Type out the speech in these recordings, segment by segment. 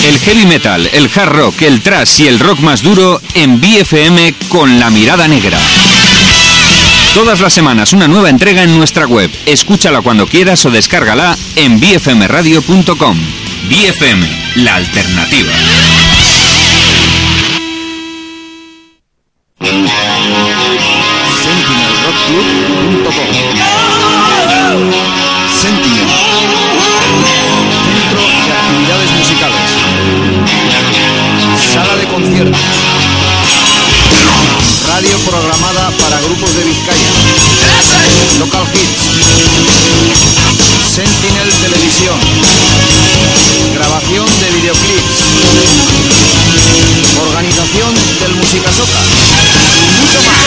El heavy metal, el hard rock, el thrash y el rock más duro en BFM con La Mirada Negra. Todas las semanas una nueva entrega en nuestra web. Escúchala cuando quieras o descárgala en bfmradio.com. BFM, la alternativa. SentinelRockClub.com. Sentinel, centro de actividades musicales, sala de conciertos, radio programada para grupos de Vizcaya, local hits, Sentinel Televisión, grabación de videoclips, organización del Musicasoca y mucho más.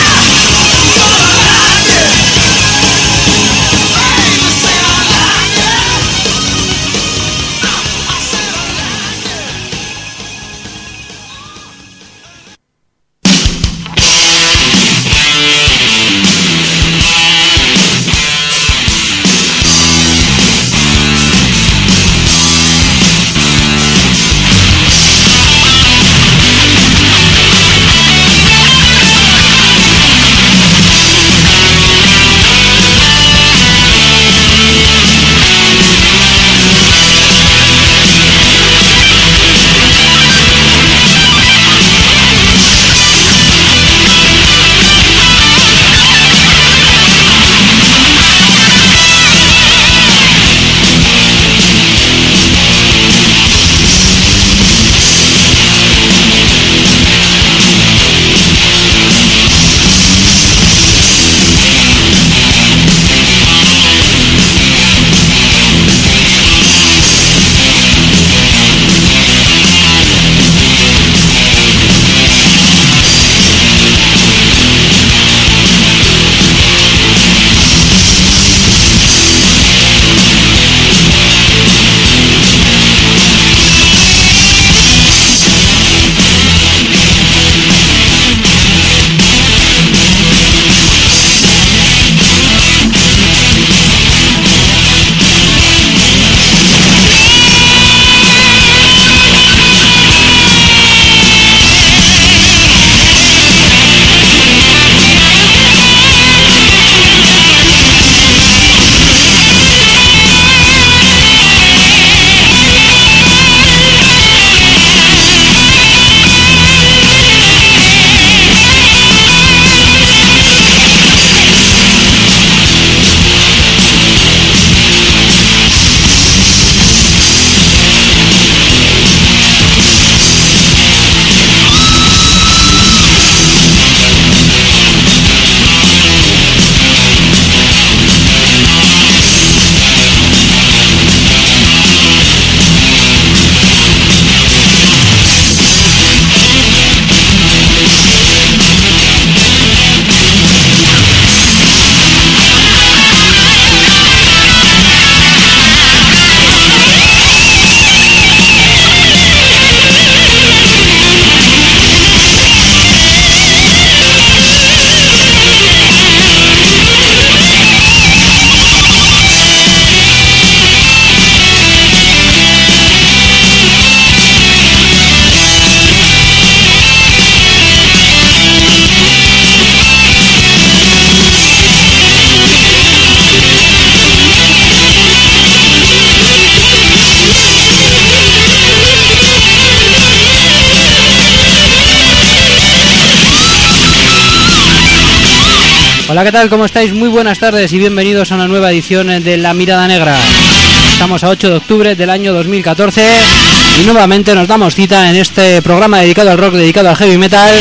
Hola, ¿qué tal? ¿Cómo estáis? Muy buenas tardes y bienvenidos a una nueva edición de La Mirada Negra. Estamos a 8 de octubre del año 2014 y nuevamente nos damos cita en este programa dedicado al rock, dedicado al heavy metal,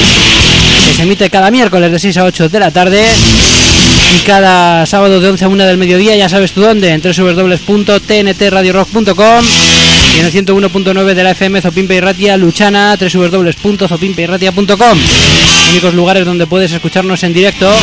que se emite cada miércoles de 6 a 8 de la tarde y cada sábado de 11 a 1 del mediodía, ya sabes tú dónde, en www.tntradiorock.com y en el 101.9 de la FM Zopimpe y Ratia Luchana, www.zopimpeirratia.com, únicos lugares donde puedes escucharnos en directo.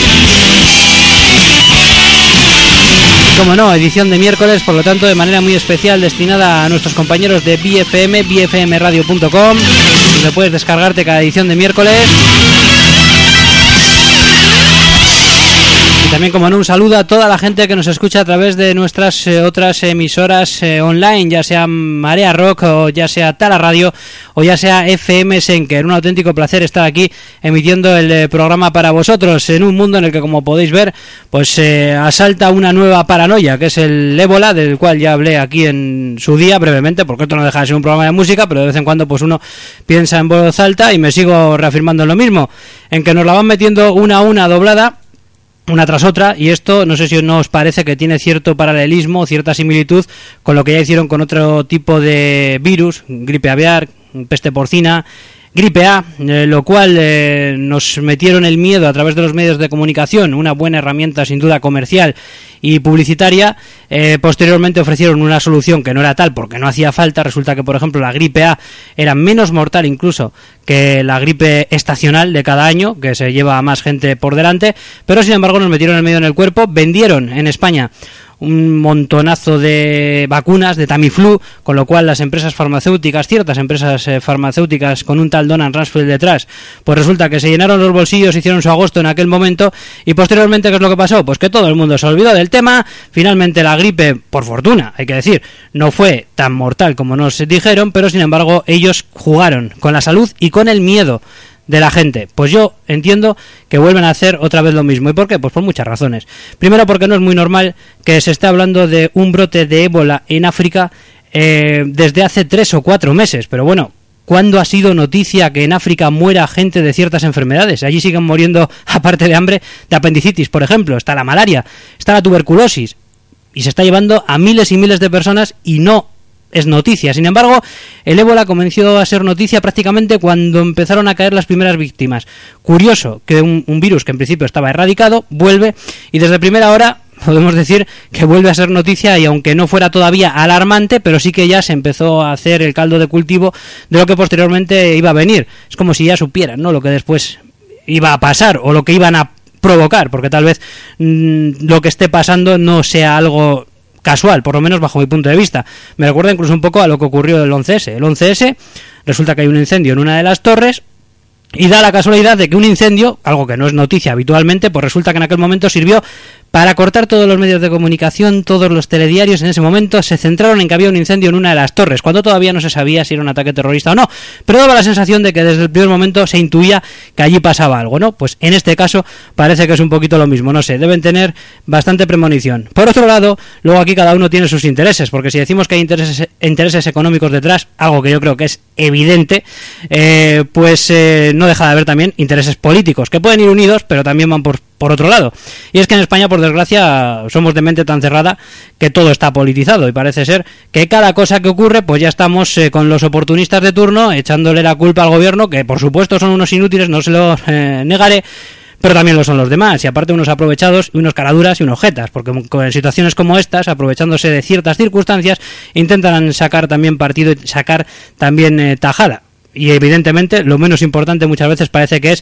Como no, edición de miércoles, por lo tanto de manera muy especial destinada a nuestros compañeros de BFM, bfmradio.com, donde puedes descargarte cada edición de miércoles. Y también, como no, un saludo a toda la gente que nos escucha a través de nuestras otras emisoras online, ya sea Marea Rock o ya sea Tala Radio o ya sea FM Senker. Un auténtico placer estar aquí emitiendo el programa para vosotros en un mundo en el que, como podéis ver, pues asalta una nueva paranoia, que es el ébola, del cual ya hablé aquí en su día brevemente, porque esto no deja de ser un programa de música, pero de vez en cuando pues uno piensa en voz alta y me sigo reafirmando en lo mismo, en que nos la van metiendo una a una doblada, una tras otra, y esto no sé si no os parece que tiene cierto paralelismo, cierta similitud con lo que ya hicieron con otro tipo de virus, gripe aviar, peste porcina, gripe A, lo cual nos metieron el miedo a través de los medios de comunicación, una buena herramienta sin duda comercial y publicitaria. Posteriormente ofrecieron una solución que no era tal porque no hacía falta. Resulta que, por ejemplo, la gripe A era menos mortal incluso que la gripe estacional de cada año, que se lleva a más gente por delante, pero sin embargo nos metieron el miedo en el cuerpo. Vendieron en España un montonazo de vacunas de Tamiflu, con lo cual las empresas farmacéuticas, ciertas empresas farmacéuticas con un tal Donald Rumsfeld detrás, pues resulta que se llenaron los bolsillos, hicieron su agosto en aquel momento, y posteriormente, ¿qué es lo que pasó? Pues que todo el mundo se olvidó del tema. Finalmente la gripe, por fortuna, hay que decir, no fue tan mortal como nos dijeron, pero sin embargo ellos jugaron con la salud y con el miedo de la gente. Pues yo entiendo que vuelven a hacer otra vez lo mismo. ¿Y por qué? Pues por muchas razones. Primero, porque no es muy normal que se esté hablando de un brote de ébola en África desde hace 3 o 4 meses. Pero bueno, ¿cuándo ha sido noticia que en África muera gente de ciertas enfermedades? Allí siguen muriendo, aparte de hambre, de apendicitis, por ejemplo. Está la malaria, está la tuberculosis, y se está llevando a miles y miles de personas y no es noticia. Sin embargo, el ébola comenzó a ser noticia prácticamente cuando empezaron a caer las primeras víctimas. Curioso que un virus que en principio estaba erradicado vuelve, y desde primera hora podemos decir que vuelve a ser noticia, y aunque no fuera todavía alarmante, pero sí que ya se empezó a hacer el caldo de cultivo de lo que posteriormente iba a venir. Es como si ya supieran, ¿no?, lo que después iba a pasar o lo que iban a provocar, porque tal vez lo que esté pasando no sea algo casual, por lo menos bajo mi punto de vista. Me recuerda incluso un poco a lo que ocurrió el 11S. El 11S, resulta que hay un incendio en una de las torres, y da la casualidad de que un incendio, algo que no es noticia habitualmente, pues resulta que en aquel momento sirvió para cortar todos los medios de comunicación. Todos los telediarios en ese momento se centraron en que había un incendio en una de las torres, cuando todavía no se sabía si era un ataque terrorista o no, pero daba la sensación de que desde el primer momento se intuía que allí pasaba algo, ¿no? Pues en este caso parece que es un poquito lo mismo, no sé, deben tener bastante premonición. Por otro lado, luego aquí cada uno tiene sus intereses, porque si decimos que hay intereses económicos detrás, algo que yo creo que es evidente, pues no deja de haber también intereses políticos, que pueden ir unidos, pero también van por otro lado. Y es que en España, por desgracia, somos de mente tan cerrada que todo está politizado, y parece ser que cada cosa que ocurre, pues ya estamos con los oportunistas de turno echándole la culpa al gobierno, que por supuesto son unos inútiles, no se lo negaré, pero también lo son los demás, y aparte unos aprovechados y unos caraduras y unos jetas, porque en situaciones como estas, aprovechándose de ciertas circunstancias, intentan sacar también partido y sacar también tajada. Y evidentemente lo menos importante muchas veces parece que es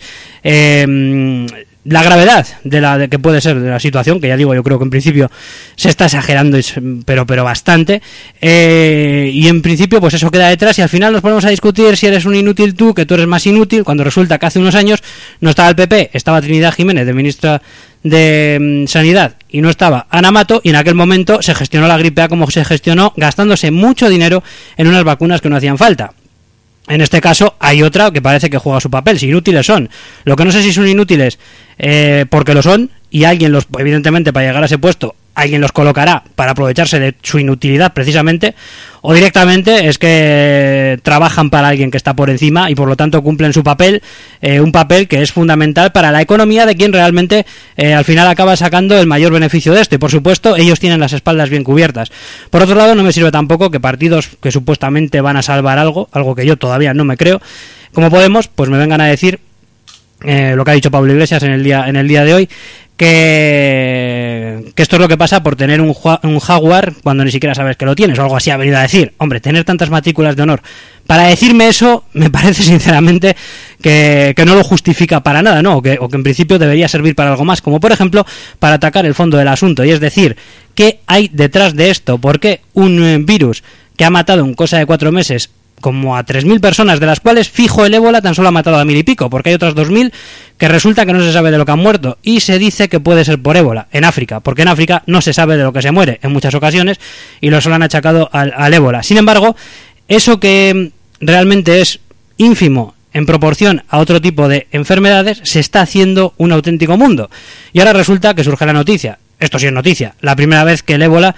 la gravedad de que puede ser de la situación, que ya digo, yo creo que en principio se está exagerando, pero bastante, y en principio pues eso queda detrás, y al final nos ponemos a discutir si eres un inútil tú, que tú eres más inútil, cuando resulta que hace unos años no estaba el PP, estaba Trinidad Jiménez de ministra de Sanidad, y no estaba Ana Mato, y en aquel momento se gestionó la gripe A como se gestionó, gastándose mucho dinero en unas vacunas que no hacían falta. En este caso hay otra que parece que juega su papel. Si inútiles son, lo que no sé si son inútiles porque lo son, y alguien los, evidentemente, para llegar a ese puesto, alguien los colocará para aprovecharse de su inutilidad precisamente, o directamente es que trabajan para alguien que está por encima y por lo tanto cumplen su papel, un papel que es fundamental para la economía de quien realmente al final acaba sacando el mayor beneficio de esto, y por supuesto ellos tienen las espaldas bien cubiertas. Por otro lado, no me sirve tampoco que partidos que supuestamente van a salvar algo que yo todavía no me creo, como Podemos, pues me vengan a decir lo que ha dicho Pablo Iglesias en el día de hoy, que esto es lo que pasa por tener un Jaguar cuando ni siquiera sabes que lo tienes, o algo así ha venido a decir. Hombre, tener tantas matrículas de honor para decirme eso me parece sinceramente que no lo justifica para nada, ¿no? O que en principio debería servir para algo más, como por ejemplo para atacar el fondo del asunto, y es decir, ¿qué hay detrás de esto? ¿Por qué un virus que ha matado en cosa de 4 meses como a 3.000 personas, de las cuales fijo el ébola tan solo ha matado a 1.000 y pico, porque hay otras 2.000 que resulta que no se sabe de lo que han muerto, y se dice que puede ser por ébola en África, porque en África no se sabe de lo que se muere en muchas ocasiones y lo solo han achacado al ébola. Sin embargo, eso que realmente es ínfimo en proporción a otro tipo de enfermedades, se está haciendo un auténtico mundo. Y ahora resulta que surge la noticia, esto sí es noticia, la primera vez que el ébola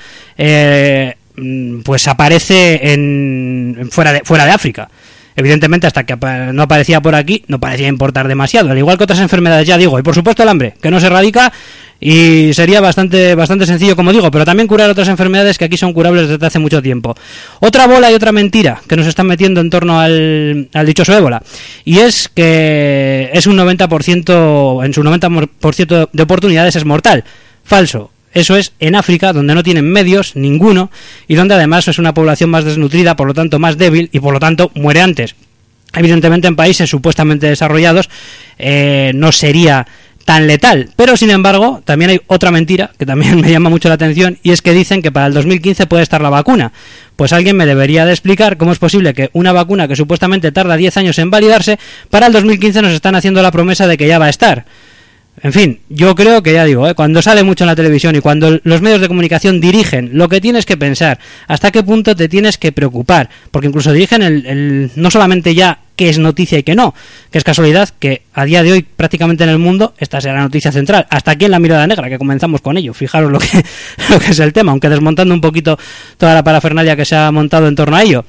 pues aparece fuera de África. Evidentemente, hasta que no aparecía por aquí, no parecía importar demasiado, al igual que otras enfermedades, ya digo, y por supuesto el hambre, que no se erradica, y sería bastante sencillo, como digo, pero también curar otras enfermedades que aquí son curables desde hace mucho tiempo. Otra bola y otra mentira que nos están metiendo en torno al dichoso ébola, y es que es un 90%, en su 90% de oportunidades es mortal. Falso. Eso es en África, donde no tienen medios, ninguno, y donde además es una población más desnutrida, por lo tanto más débil, y por lo tanto muere antes. Evidentemente en países supuestamente desarrollados no sería tan letal, pero sin embargo también hay otra mentira que también me llama mucho la atención, y es que dicen que para el 2015 puede estar la vacuna. Pues alguien me debería de explicar cómo es posible que una vacuna que supuestamente tarda 10 años en validarse, para el 2015 nos están haciendo la promesa de que ya va a estar. En fin, yo creo que, ya digo, cuando sale mucho en la televisión y cuando los medios de comunicación dirigen lo que tienes que pensar, hasta qué punto te tienes que preocupar, porque incluso dirigen no solamente ya qué es noticia y qué no, que es casualidad que a día de hoy prácticamente en el mundo esta será la noticia central, hasta aquí en la Mirada Negra, que comenzamos con ello. Fijaros lo que es el tema, aunque desmontando un poquito toda la parafernalia que se ha montado en torno a ello.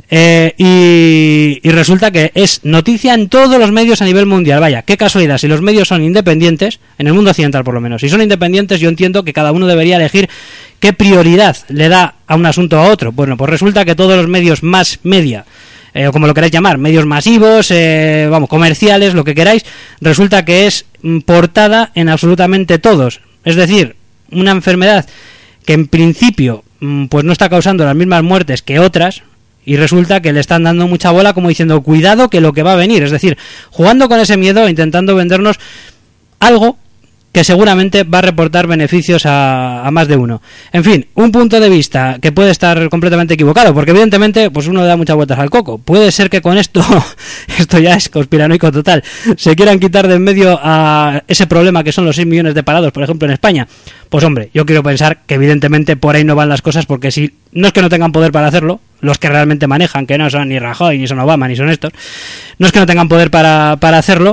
Y resulta que es noticia en todos los medios a nivel mundial. Vaya, qué casualidad, si los medios son independientes, en el mundo occidental por lo menos, si son independientes, yo entiendo que cada uno debería elegir qué prioridad le da a un asunto a otro. Bueno, pues resulta que todos los medios más media, o como lo queráis llamar, medios masivos, comerciales, lo que queráis, resulta que es portada en absolutamente todos. Es decir, una enfermedad que en principio pues no está causando las mismas muertes que otras, y resulta que le están dando mucha bola, como diciendo, cuidado que lo que va a venir. Es decir, jugando con ese miedo, intentando vendernos algo que seguramente va a reportar beneficios a más de uno. En fin, un punto de vista que puede estar completamente equivocado, porque evidentemente pues uno da muchas vueltas al coco. Puede ser que con esto ya es conspiranoico total, se quieran quitar de en medio a ese problema que son los 6 millones de parados, por ejemplo, en España. Pues hombre, yo quiero pensar que evidentemente por ahí no van las cosas, porque si no es que no tengan poder para hacerlo, los que realmente manejan, que no son ni Rajoy, ni son Obama, ni son estos, no es que no tengan poder para hacerlo,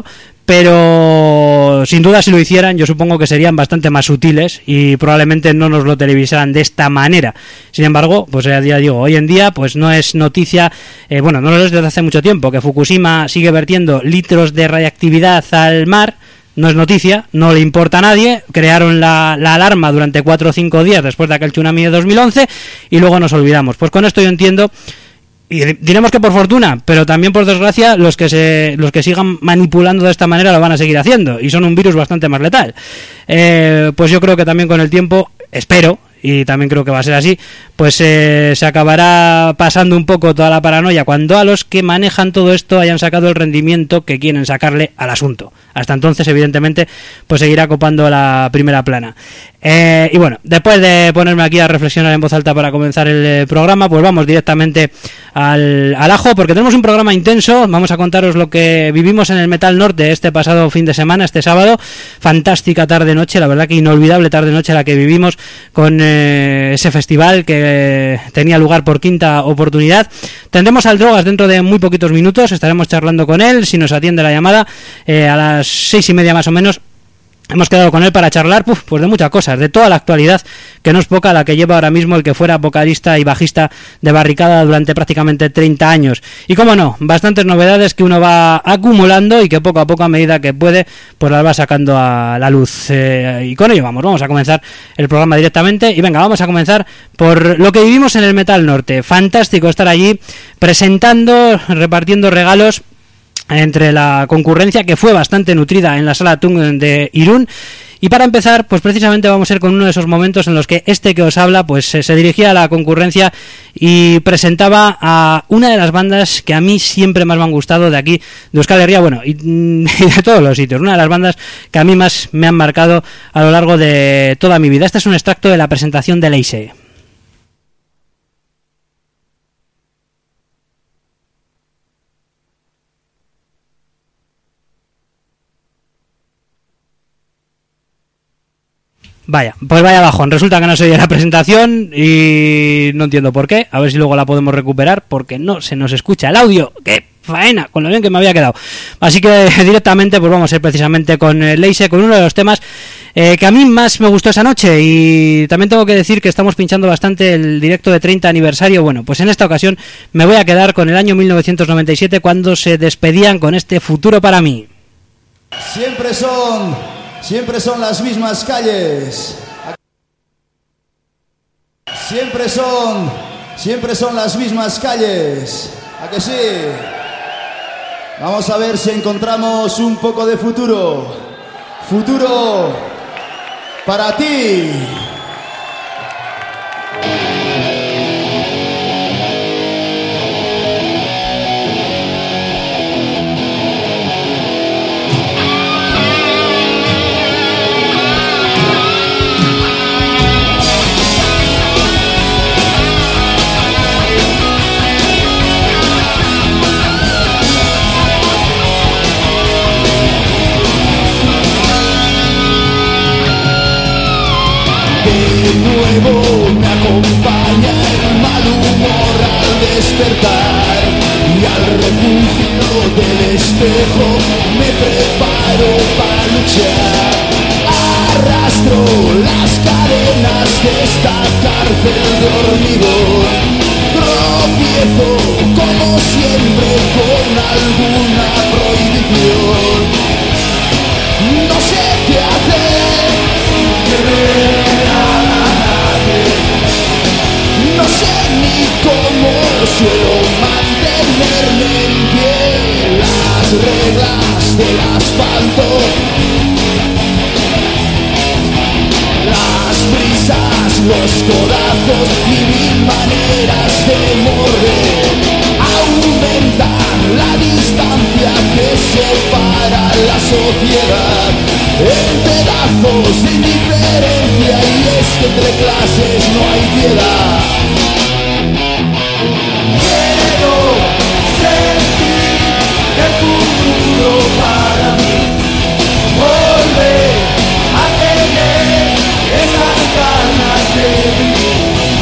pero sin duda si lo hicieran yo supongo que serían bastante más sutiles y probablemente no nos lo televisaran de esta manera. Sin embargo, pues ya digo, hoy en día pues no es noticia, no lo es desde hace mucho tiempo, que Fukushima sigue vertiendo litros de radiactividad al mar. No es noticia, no le importa a nadie. Crearon la alarma durante 4 o 5 días después de aquel tsunami de 2011 y luego nos olvidamos. Pues con esto yo entiendo, y diremos que por fortuna, pero también por desgracia, los que sigan manipulando de esta manera lo van a seguir haciendo, y son un virus bastante más letal. Pues yo creo que también con el tiempo, espero, y también creo que va a ser así, pues se acabará pasando un poco toda la paranoia cuando a los que manejan todo esto hayan sacado el rendimiento que quieren sacarle al asunto. Hasta entonces, evidentemente, pues seguirá copando la primera plana. Y bueno, después de ponerme aquí a reflexionar en voz alta para comenzar el programa, pues vamos directamente al ajo, porque tenemos un programa intenso. Vamos a contaros lo que vivimos en el Metal Norte este pasado fin de semana, este sábado. Fantástica tarde-noche, la verdad que inolvidable tarde-noche la que vivimos con ese festival que tenía lugar por quinta oportunidad. Tendremos al Drogas dentro de muy poquitos minutos, estaremos charlando con él, si nos atiende la llamada, a las 6:30 más o menos. Hemos quedado con él para charlar pues de muchas cosas, de toda la actualidad, que no es poca la que lleva ahora mismo el que fuera vocalista y bajista de Barricada durante prácticamente 30 años. Y cómo no, bastantes novedades que uno va acumulando y que poco a poco, a medida que puede, pues las va sacando a la luz. Y con ello vamos a comenzar el programa directamente. Y venga, vamos a comenzar por lo que vivimos en el Metal Norte. Fantástico estar allí presentando, repartiendo regalos entre la concurrencia, que fue bastante nutrida en la Sala Tung de Irún. Y para empezar, pues precisamente vamos a ir con uno de esos momentos en los que este que os habla pues se dirigía a la concurrencia y presentaba a una de las bandas que a mí siempre más me han gustado de aquí, de Euskal Herria, y de todos los sitios. Una de las bandas que a mí más me han marcado a lo largo de toda mi vida. Este es un extracto de la presentación de Leise. Vaya, pues vaya bajón. Resulta que no se oye la presentación y no entiendo por qué. A ver si luego la podemos recuperar, porque no se nos escucha el audio. ¡Qué faena! Con lo bien que me había quedado. Así que directamente pues vamos a ir precisamente con Leise, con uno de los temas que a mí más me gustó esa noche. Y también tengo que decir que estamos pinchando bastante el directo de 30 aniversario. Bueno, pues en esta ocasión me voy a quedar con el año 1997, cuando se despedían con este Futuro para mí. Siempre son las mismas calles. Siempre son las mismas calles. ¿A que sí? Vamos a ver si encontramos un poco de futuro. Futuro para ti. De nuevo me acompaña el mal humor al despertar, y al refugio del espejo me preparo para luchar. Arrastro las cadenas de esta cárcel de hormigón. Tropiezo como siempre con alguna prohibición. No sé qué hacer. No sé ni cómo suelo mantenerme en pie. Las reglas del asfalto, las prisas, los codazos y mil maneras de morder aumentan la distancia que separa la sociedad en pedazos de indiferencia, y es que entre clases no hay piedad. Quiero sentir el futuro para mí, volver a tener esas ganas de vivir.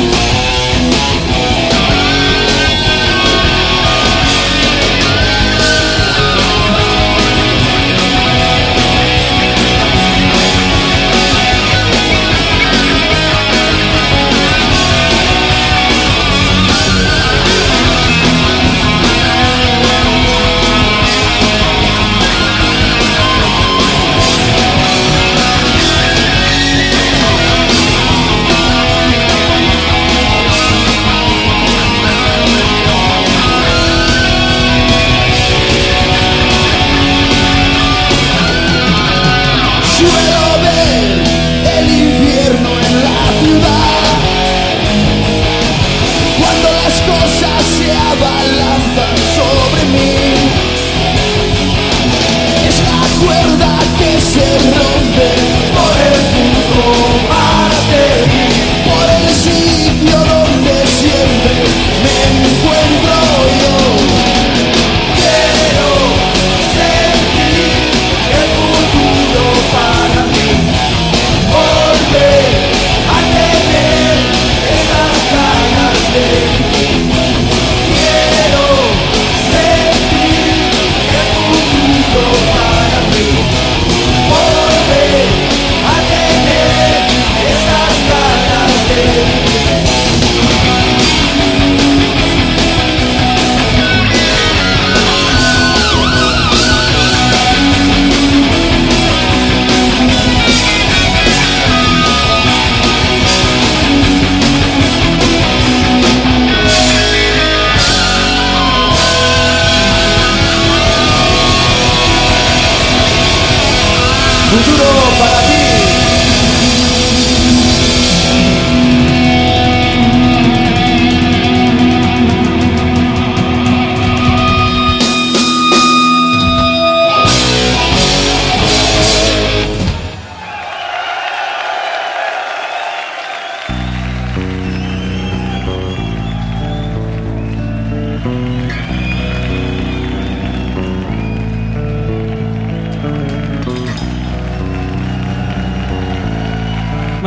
Futuro para ti.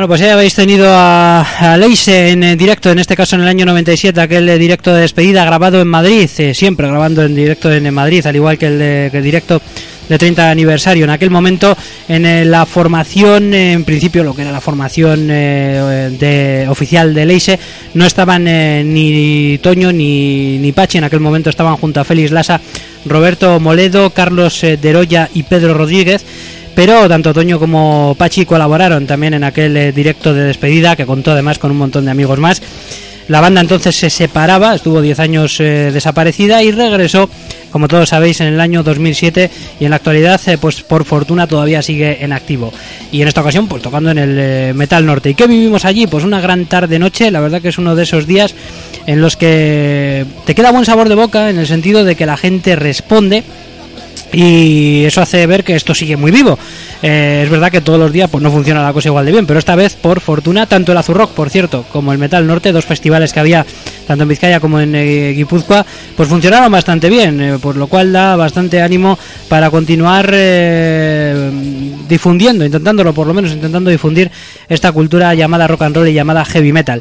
Bueno, pues ya habéis tenido a Leise en directo, en este caso en el año 97, aquel directo de despedida grabado en Madrid, siempre grabando en directo en Madrid, al igual que el directo de 30 aniversario. En aquel momento, en la formación, en principio lo que era la formación oficial de Leise, no estaban ni Toño ni Pachi. En aquel momento estaban junto a Félix Lasa, Roberto Moledo, Carlos Deroya y Pedro Rodríguez. Pero tanto Toño como Pachi colaboraron también en aquel directo de despedida, que contó además con un montón de amigos más. La banda entonces se separaba, estuvo 10 años desaparecida y regresó, como todos sabéis, en el año 2007, y en la actualidad, pues por fortuna todavía sigue en activo. Y en esta ocasión, pues tocando en el Metal Norte. ¿Y qué vivimos allí? Pues una gran tarde-noche. La verdad que es uno de esos días en los que te queda buen sabor de boca, en el sentido de que la gente responde. Y eso hace ver que esto sigue muy vivo. Es verdad que todos los días pues no funciona la cosa igual de bien, pero esta vez, por fortuna, tanto el Azurrock, por cierto, como el Metal Norte, dos festivales que había tanto en Vizcaya como en Guipúzcoa, pues funcionaron bastante bien, por lo cual da bastante ánimo para continuar difundiendo, intentando difundir esta cultura llamada rock and roll y llamada heavy metal.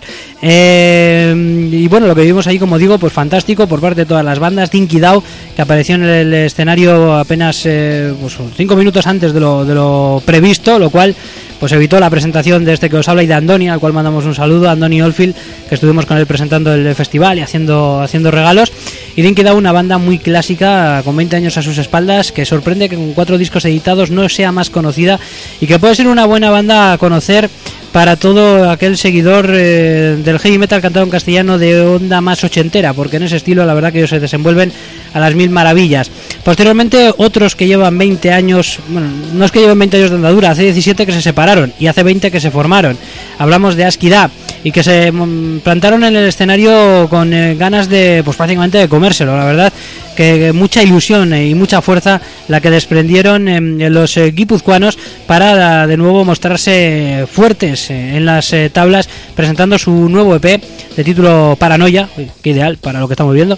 Y bueno, lo que vimos ahí, como digo, pues fantástico por parte de todas las bandas. Dinky Dow, que apareció en el escenario apenas pues 5 minutos antes de lo previsto, lo cual pues evitó la presentación de este que os habla y de Andoni, al cual mandamos un saludo, Andoni Oldfield, que estuvimos con él presentando el festival y haciendo regalos. Y Dinky Dow, una banda muy clásica, con 20 años a sus espaldas, que sorprende que con 4 discos editados no sea más conocida, y que puede ser una buena banda a conocer para todo aquel seguidor del heavy metal cantado en castellano de onda más ochentera, porque en ese estilo la verdad que ellos se desenvuelven a las mil maravillas. Posteriormente, otros que llevan 20 años, bueno, no es que lleven 20 años de andadura, hace 17 que se separaron y hace 20 que se formaron. Hablamos de Askida, y que se plantaron en el escenario con ganas de, pues prácticamente de comérselo. La verdad que mucha ilusión y mucha fuerza la que desprendieron los guipuzcoanos para de nuevo mostrarse fuertes en las tablas, presentando su nuevo EP de título Paranoia, que ideal para lo que estamos viendo,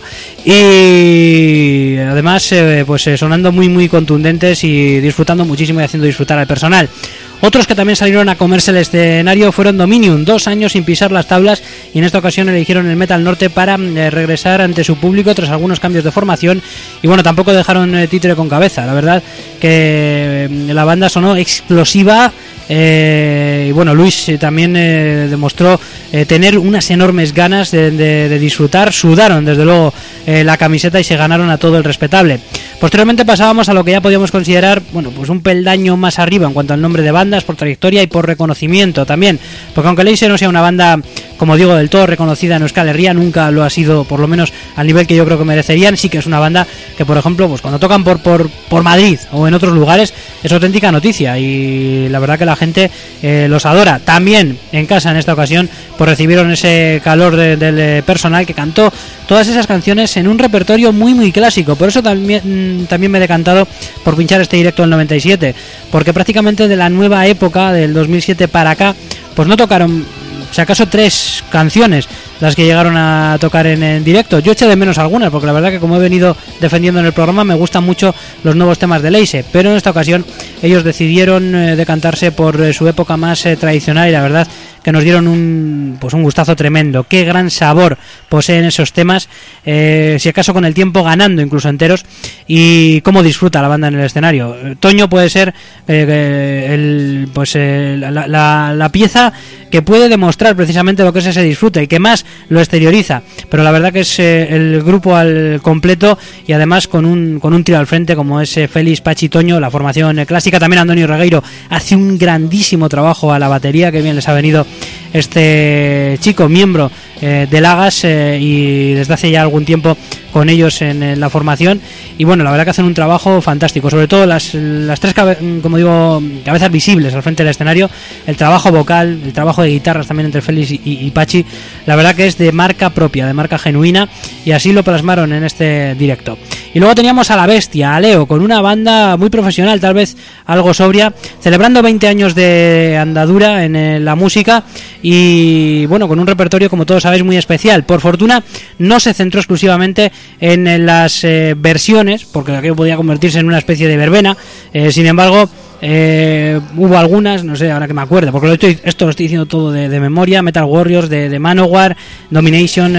y además pues sonando muy contundentes y disfrutando muchísimo y haciendo disfrutar al personal. Otros que también salieron a comerse el escenario fueron Dominium, 2 años sin pisar las tablas, y en esta ocasión eligieron el Metal Norte para regresar ante su público tras algunos cambios de formación. Y bueno, tampoco dejaron títere con cabeza. La verdad que la banda sonó explosiva. Y bueno, Luis también demostró tener unas enormes ganas de disfrutar. Sudaron desde luego la camiseta y se ganaron a todo el respetable. Posteriormente pasábamos a lo que ya podíamos considerar, bueno, pues un peldaño más arriba en cuanto al nombre de bandas, por trayectoria y por reconocimiento también, porque aunque Leise no sea una banda, como digo, del todo reconocida en Euskal Herria, nunca lo ha sido, por lo menos al nivel que yo creo que merecerían. Sí que es una banda que, por ejemplo, pues cuando tocan por Madrid o en otros lugares es auténtica noticia, y la verdad que la gente los adora. También en casa en esta ocasión pues recibieron ese calor del personal que cantó todas esas canciones en un repertorio muy clásico. Por eso también me he decantado por pinchar este directo del 97, porque prácticamente de la nueva época del 2007 para acá pues no tocaron, si acaso, 3 canciones las que llegaron a tocar en directo. Yo eché de menos algunas, porque la verdad que, como he venido defendiendo en el programa, me gustan mucho los nuevos temas de Leise, pero en esta ocasión ellos decidieron decantarse por su época más tradicional, y la verdad que nos dieron un gustazo tremendo. Qué gran sabor poseen esos temas, si acaso con el tiempo ganando incluso enteros, y cómo disfruta la banda en el escenario. Toño puede ser la pieza que puede demostrar precisamente lo que es ese disfrute y que más lo exterioriza, pero la verdad que es el grupo al completo, y además con un trío al frente como es Félix, Pachi, Toño, la formación clásica. También Antonio Regueiro hace un grandísimo trabajo a la batería, que bien les ha venido este chico, miembro de Lagas, y desde hace ya algún tiempo con ellos en la formación. Y bueno, la verdad que hacen un trabajo fantástico, sobre todo las 3 cabezas visibles al frente del escenario, el trabajo vocal, el trabajo de guitarras también entre Félix y Pachi, la verdad que es de marca propia, de marca genuina, y así lo plasmaron en este directo. Y luego teníamos a La Bestia, a Leo, con una banda muy profesional, tal vez algo sobria, celebrando 20 años de andadura en la música, y bueno, con un repertorio, como todos sabéis, muy especial. Por fortuna no se centró exclusivamente en las versiones, porque aquello podía convertirse en una especie de verbena. Sin embargo, Hubo algunas, no sé, ahora que me acuerdo, porque esto lo estoy diciendo todo de memoria: Metal Warriors, de Manowar, Domination,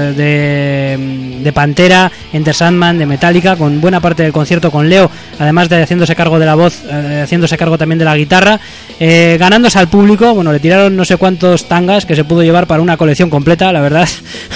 de Pantera, Enter Sandman, de Metallica, con buena parte del concierto con Leo, además de haciéndose cargo de la voz, haciéndose cargo también de la guitarra, ganándose al público. Bueno, le tiraron no sé cuántos tangas que se pudo llevar para una colección completa, la verdad,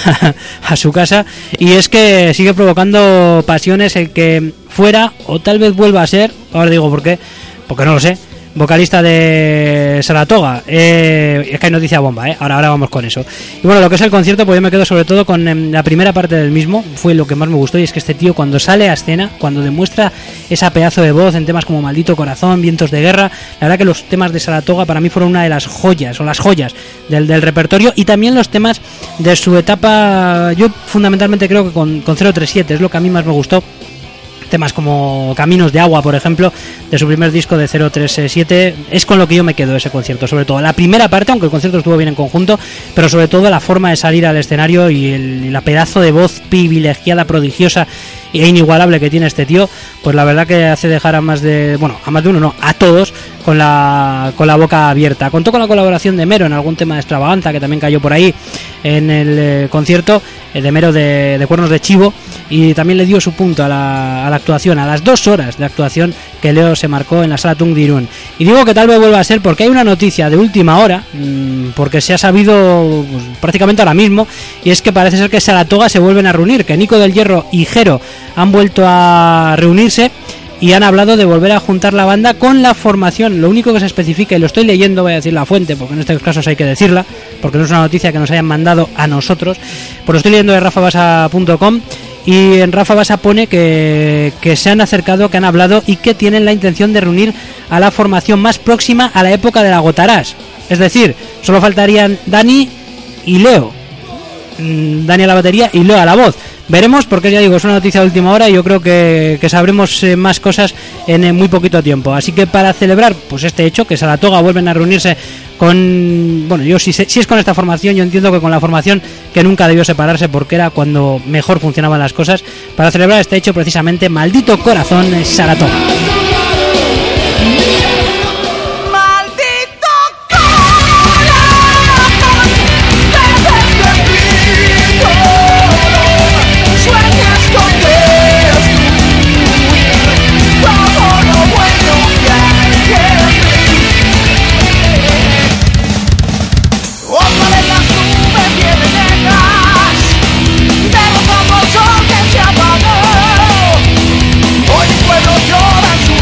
a su casa. Y es que sigue provocando pasiones el que fuera, o tal vez vuelva a ser, ahora digo por qué, porque no lo sé, vocalista de Saratoga. Es que hay noticia bomba, ahora vamos con eso. Y bueno, lo que es el concierto, pues yo me quedo sobre todo con la primera parte del mismo. Fue lo que más me gustó, y es que este tío, cuando sale a escena, cuando demuestra esa pedazo de voz en temas como Maldito Corazón, Vientos de Guerra, la verdad que los temas de Saratoga para mí fueron una de las joyas, o las joyas del repertorio, y también los temas de su etapa. Yo fundamentalmente creo que con 037 es lo que a mí más me gustó. Temas como Caminos de Agua, por ejemplo, de su primer disco de 037, es con lo que yo me quedo ese concierto. Sobre todo la primera parte, aunque el concierto estuvo bien en conjunto, pero sobre todo la forma de salir al escenario y la pedazo de voz privilegiada, prodigiosa e inigualable que tiene este tío, pues la verdad que hace dejar a más de uno, no, a todos con la boca abierta. Contó con la colaboración de Mero en algún tema de Extravaganza, que también cayó por ahí en el concierto, de Mero de Cuernos de Chivo, y también le dio su punto a la actuación, a las 2 horas de actuación que Leo se marcó en la Sala Tung de Irún. Y digo que tal vez vuelva a ser porque hay una noticia de última hora, porque se ha sabido pues, prácticamente ahora mismo, y es que parece ser que Saratoga se vuelven a reunir, que Nico del Hierro y Jero han vuelto a reunirse y han hablado de volver a juntar la banda con la formación. Lo único que se especifica, y lo estoy leyendo, voy a decir la fuente, porque en estos casos hay que decirla, porque no es una noticia que nos hayan mandado a nosotros, pues lo estoy leyendo de rafabasa.com, y en Rafa Basa pone que se han acercado, que han hablado y que tienen la intención de reunir a la formación más próxima a la época de la Gotarás. Es decir, solo faltarían Dani y Leo. Dani a la batería y Leo a la voz. Veremos, porque ya digo, es una noticia de última hora y yo creo que sabremos más cosas en muy poquito tiempo. Así que para celebrar pues este hecho, que Saratoga vuelven a reunirse con... Bueno, yo si es con esta formación, yo entiendo que con la formación que nunca debió separarse, porque era cuando mejor funcionaban las cosas. Para celebrar este hecho, precisamente, Maldito Corazón, Saratoga. Hoy el pueblo llora en su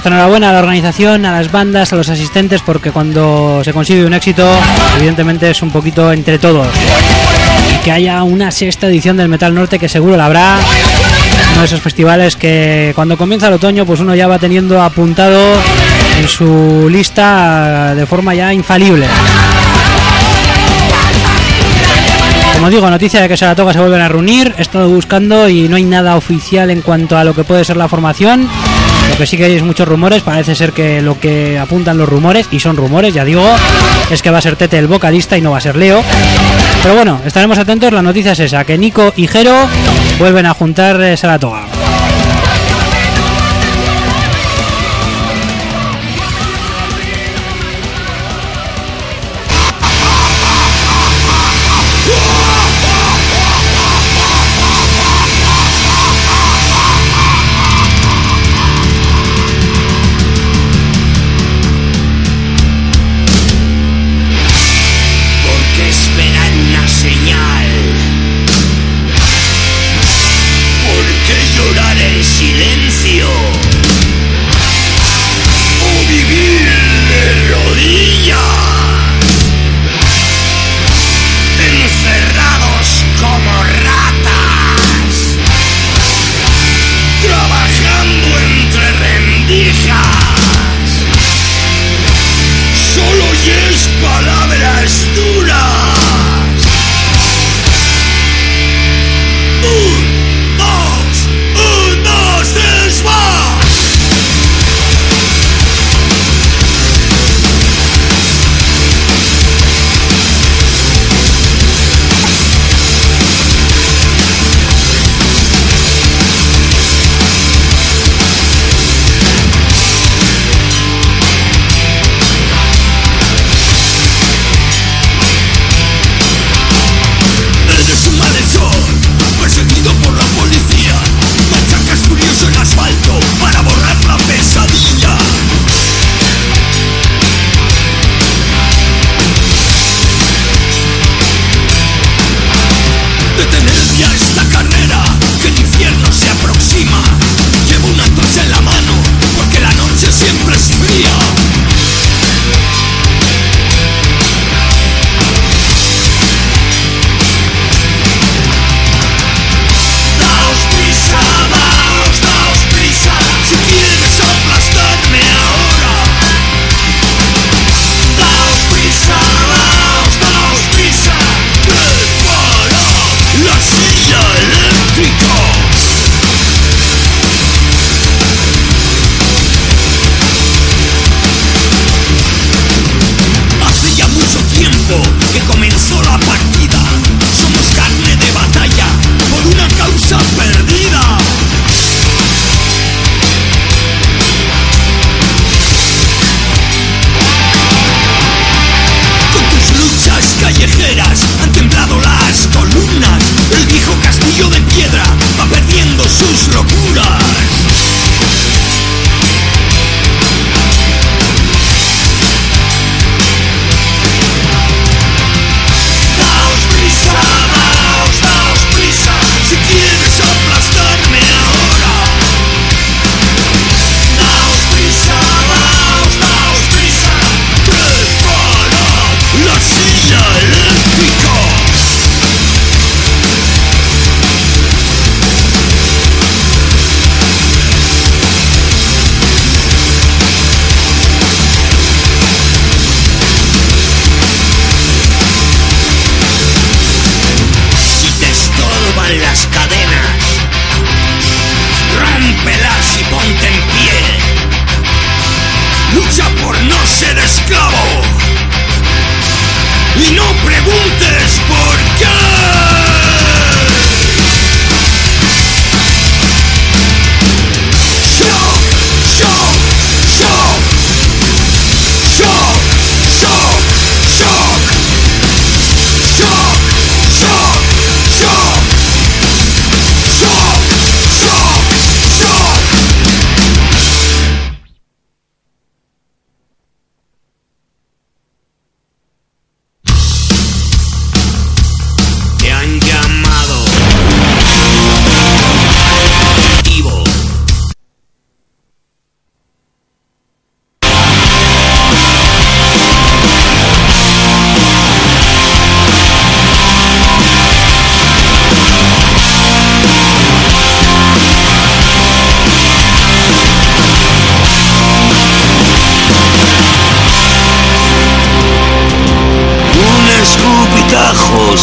Nuestra enhorabuena a la organización, a las bandas, a los asistentes, porque cuando se consigue un éxito, evidentemente es un poquito entre todos. Y que haya una 6ª edición del Metal Norte, que seguro la habrá. Uno de esos festivales que cuando comienza el otoño, pues uno ya va teniendo apuntado en su lista de forma ya infalible. Como digo, noticia de que Saratoga se vuelven a reunir. He estado buscando y no hay nada oficial en cuanto a lo que puede ser la formación. Lo que sí que hay es muchos rumores. Parece ser que lo que apuntan los rumores, y son rumores, ya digo, es que va a ser Tete el vocalista y no va a ser Leo. Pero bueno, estaremos atentos. La noticia es esa, que Nico y Jero vuelven a juntar Saratoga. Llorar.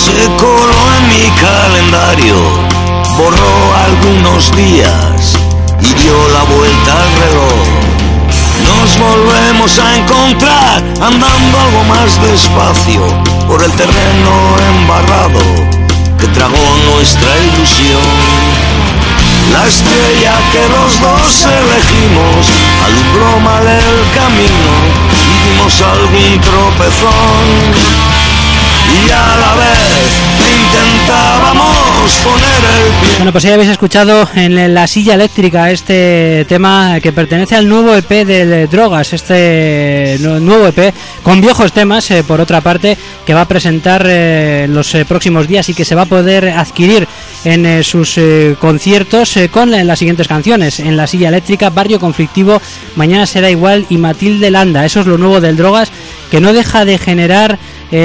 se coló en mi calendario, borró algunos días y dio la vuelta al reloj. Nos volvemos a encontrar andando algo más despacio por el terreno embarrado que tragó nuestra ilusión. La estrella que los dos elegimos alumbró mal el camino y dimos algún tropezón. Y a la vez intentábamos poner el pie. Bueno, pues ya habéis escuchado en La Silla Eléctrica este tema que pertenece al nuevo EP de Drogas, este nuevo EP con viejos temas, por otra parte, que va a presentar los próximos días y que se va a poder adquirir en sus conciertos con las siguientes canciones: En La Silla Eléctrica, Barrio Conflictivo, Mañana Será Igual y Matilde Landa. Eso es lo nuevo del Drogas, que no deja de generar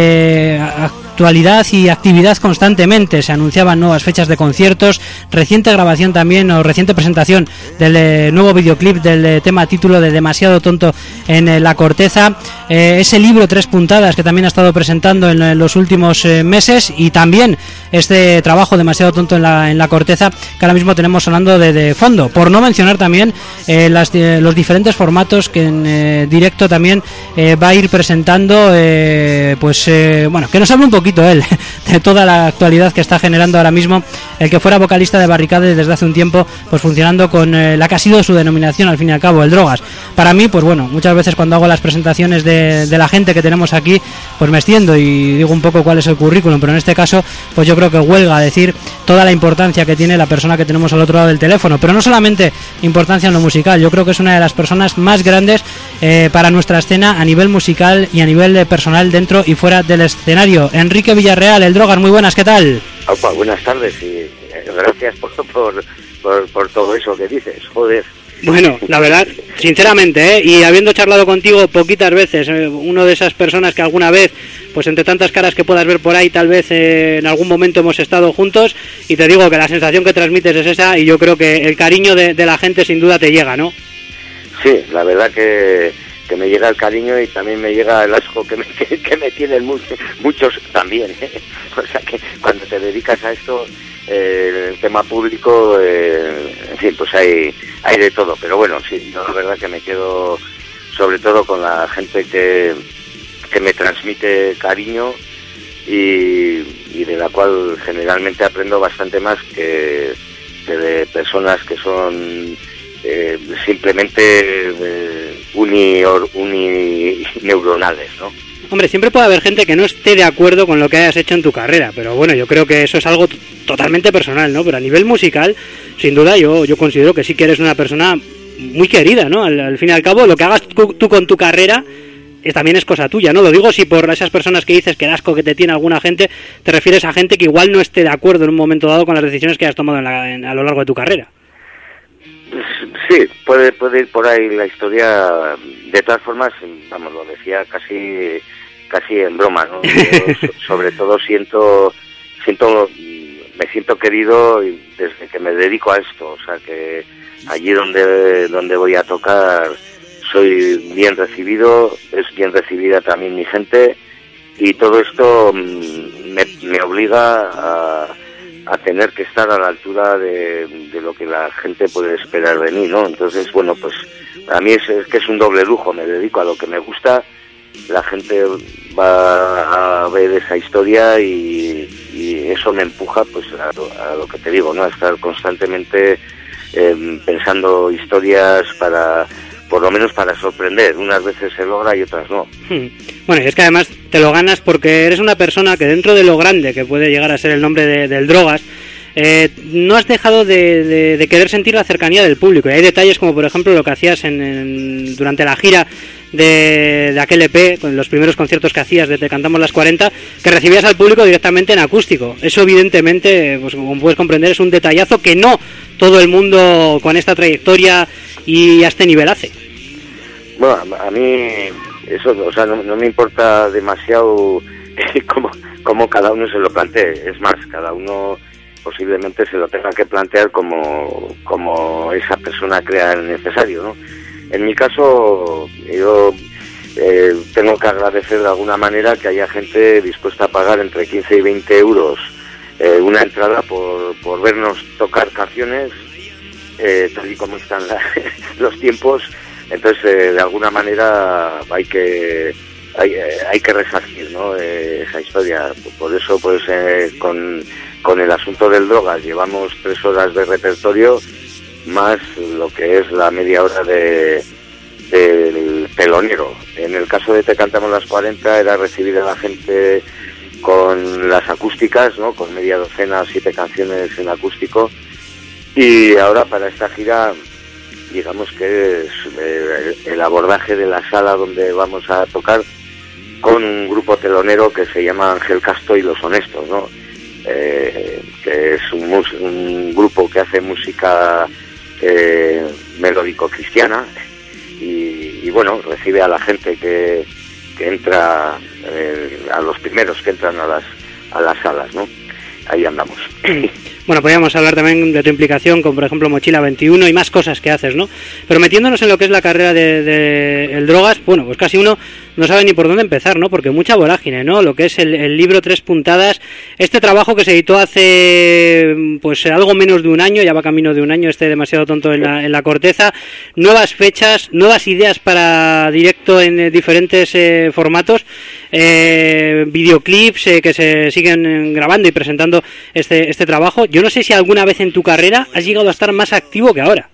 actualidad y actividad constantemente. Se anunciaban nuevas fechas de conciertos, reciente grabación también, o reciente presentación del nuevo videoclip del tema título de Demasiado Tonto en La Corteza, ese libro 3 puntadas que también ha estado presentando en los últimos meses, y también este trabajo Demasiado Tonto en la Corteza que ahora mismo tenemos sonando de fondo, por no mencionar también los diferentes formatos que en directo también va a ir presentando, bueno, que nos hable un poquito él de toda la actualidad que está generando ahora mismo el que fuera vocalista de Barricade desde hace un tiempo, pues funcionando con la que ha sido su denominación al fin y al cabo, el Drogas. Para mí, pues bueno, muchas veces cuando hago las presentaciones de la gente que tenemos aquí, pues me extiendo y digo un poco cuál es el currículum, pero en este caso, pues yo creo que huelga decir toda la importancia que tiene la persona que tenemos al otro lado del teléfono, pero no solamente importancia en lo musical. Yo creo que es una de las personas más grandes para nuestra escena a nivel musical y a nivel personal dentro y fuera del escenario. Enrique Villarreal, el Drogas, muy buenas, ¿qué tal? Opa, buenas tardes y gracias por todo eso que dices, joder. Bueno, la verdad, sinceramente, y habiendo charlado contigo poquitas veces, uno de esas personas que alguna vez, pues entre tantas caras que puedas ver por ahí, tal vez en algún momento hemos estado juntos, y te digo que la sensación que transmites es esa, y yo creo que el cariño de la gente sin duda te llega, ¿no? Sí, la verdad que me llega el cariño y también me llega el asco que me tienen muchos también, ¿eh? O sea que cuando te dedicas a esto, el tema público, en fin, pues hay de todo, pero bueno, sí, yo la verdad que me quedo sobre todo con la gente que me transmite cariño y de la cual generalmente aprendo bastante más que de personas que son simplemente unineuronales, ¿no? Hombre, siempre puede haber gente que no esté de acuerdo con lo que hayas hecho en tu carrera, pero bueno, yo creo que eso es algo totalmente personal, ¿no? Pero a nivel musical, sin duda, yo considero que sí que eres una persona muy querida, ¿no? Al fin y al cabo, lo que hagas tú con tu carrera también es cosa tuya, ¿no? Lo digo si por esas personas que dices que el asco que te tiene alguna gente, te refieres a gente que igual no esté de acuerdo en un momento dado con las decisiones que hayas tomado a lo largo de tu carrera. Sí, puede ir por ahí la historia. De todas formas, vamos, lo decía casi en broma, ¿no? Yo, sobre todo me siento querido desde que me dedico a esto, o sea que allí donde voy a tocar soy bien recibido, es bien recibida también mi gente, y todo esto me obliga a tener que estar a la altura de lo que la gente puede esperar de mí, ¿no? Entonces, bueno, pues a mí es que es un doble lujo, me dedico a lo que me gusta, la gente va a ver esa historia y eso me empuja pues a lo que te digo, ¿no? A estar constantemente pensando historias por lo menos para sorprender. Unas veces se logra y otras no. Bueno, y es que además te lo ganas porque eres una persona que dentro de lo grande que puede llegar a ser el nombre del Drogas, no has dejado de querer sentir la cercanía del público. Y hay detalles como por ejemplo lo que hacías durante la gira de aquel EP, con los primeros conciertos que hacías de Te Cantamos las 40, que recibías al público directamente en acústico. Eso evidentemente, pues como puedes comprender, es un detallazo que no todo el mundo con esta trayectoria y a este nivel hace. Bueno, a mí eso, o sea, no me importa demasiado cómo cada uno se lo plantee. Es más, cada uno posiblemente se lo tenga que plantear como esa persona crea necesario, ¿no? En mi caso, yo tengo que agradecer de alguna manera que haya gente dispuesta a pagar entre 15 y 20 euros una entrada por vernos tocar canciones, tal y como están los tiempos. Entonces, de alguna manera hay que resarcir, ¿no? Esa historia. Por eso, pues, con el asunto del drogas llevamos 3 horas de repertorio, más lo que es la media hora del telonero. En el caso de Te Cantamos las 40 era recibir a la gente con las acústicas, ¿no? Con media docena, 7 canciones en acústico. Y ahora para esta gira, digamos que es el abordaje de la sala donde vamos a tocar con un grupo telonero que se llama Ángel Casto y Los Honestos, ¿no? Que es un grupo que hace música melódico-cristiana y bueno, recibe a la gente que entra, a los primeros que entran a las salas, ¿no? Ahí andamos. Bueno, podríamos hablar también de tu implicación con, por ejemplo, Mochila 21 y más cosas que haces, ¿no? Pero metiéndonos en lo que es la carrera de el Drogas, bueno, pues casi uno no sabe ni por dónde empezar, ¿no? Porque mucha vorágine, ¿no? Lo que es el libro 3 puntadas, este trabajo que se editó hace, pues, algo menos de un año, ya va camino de un año, Demasiado Tonto en la Corteza, nuevas fechas, nuevas ideas para directo en diferentes formatos, videoclips que se siguen grabando y presentando este trabajo. Yo no sé si alguna vez en tu carrera has llegado a estar más activo que ahora.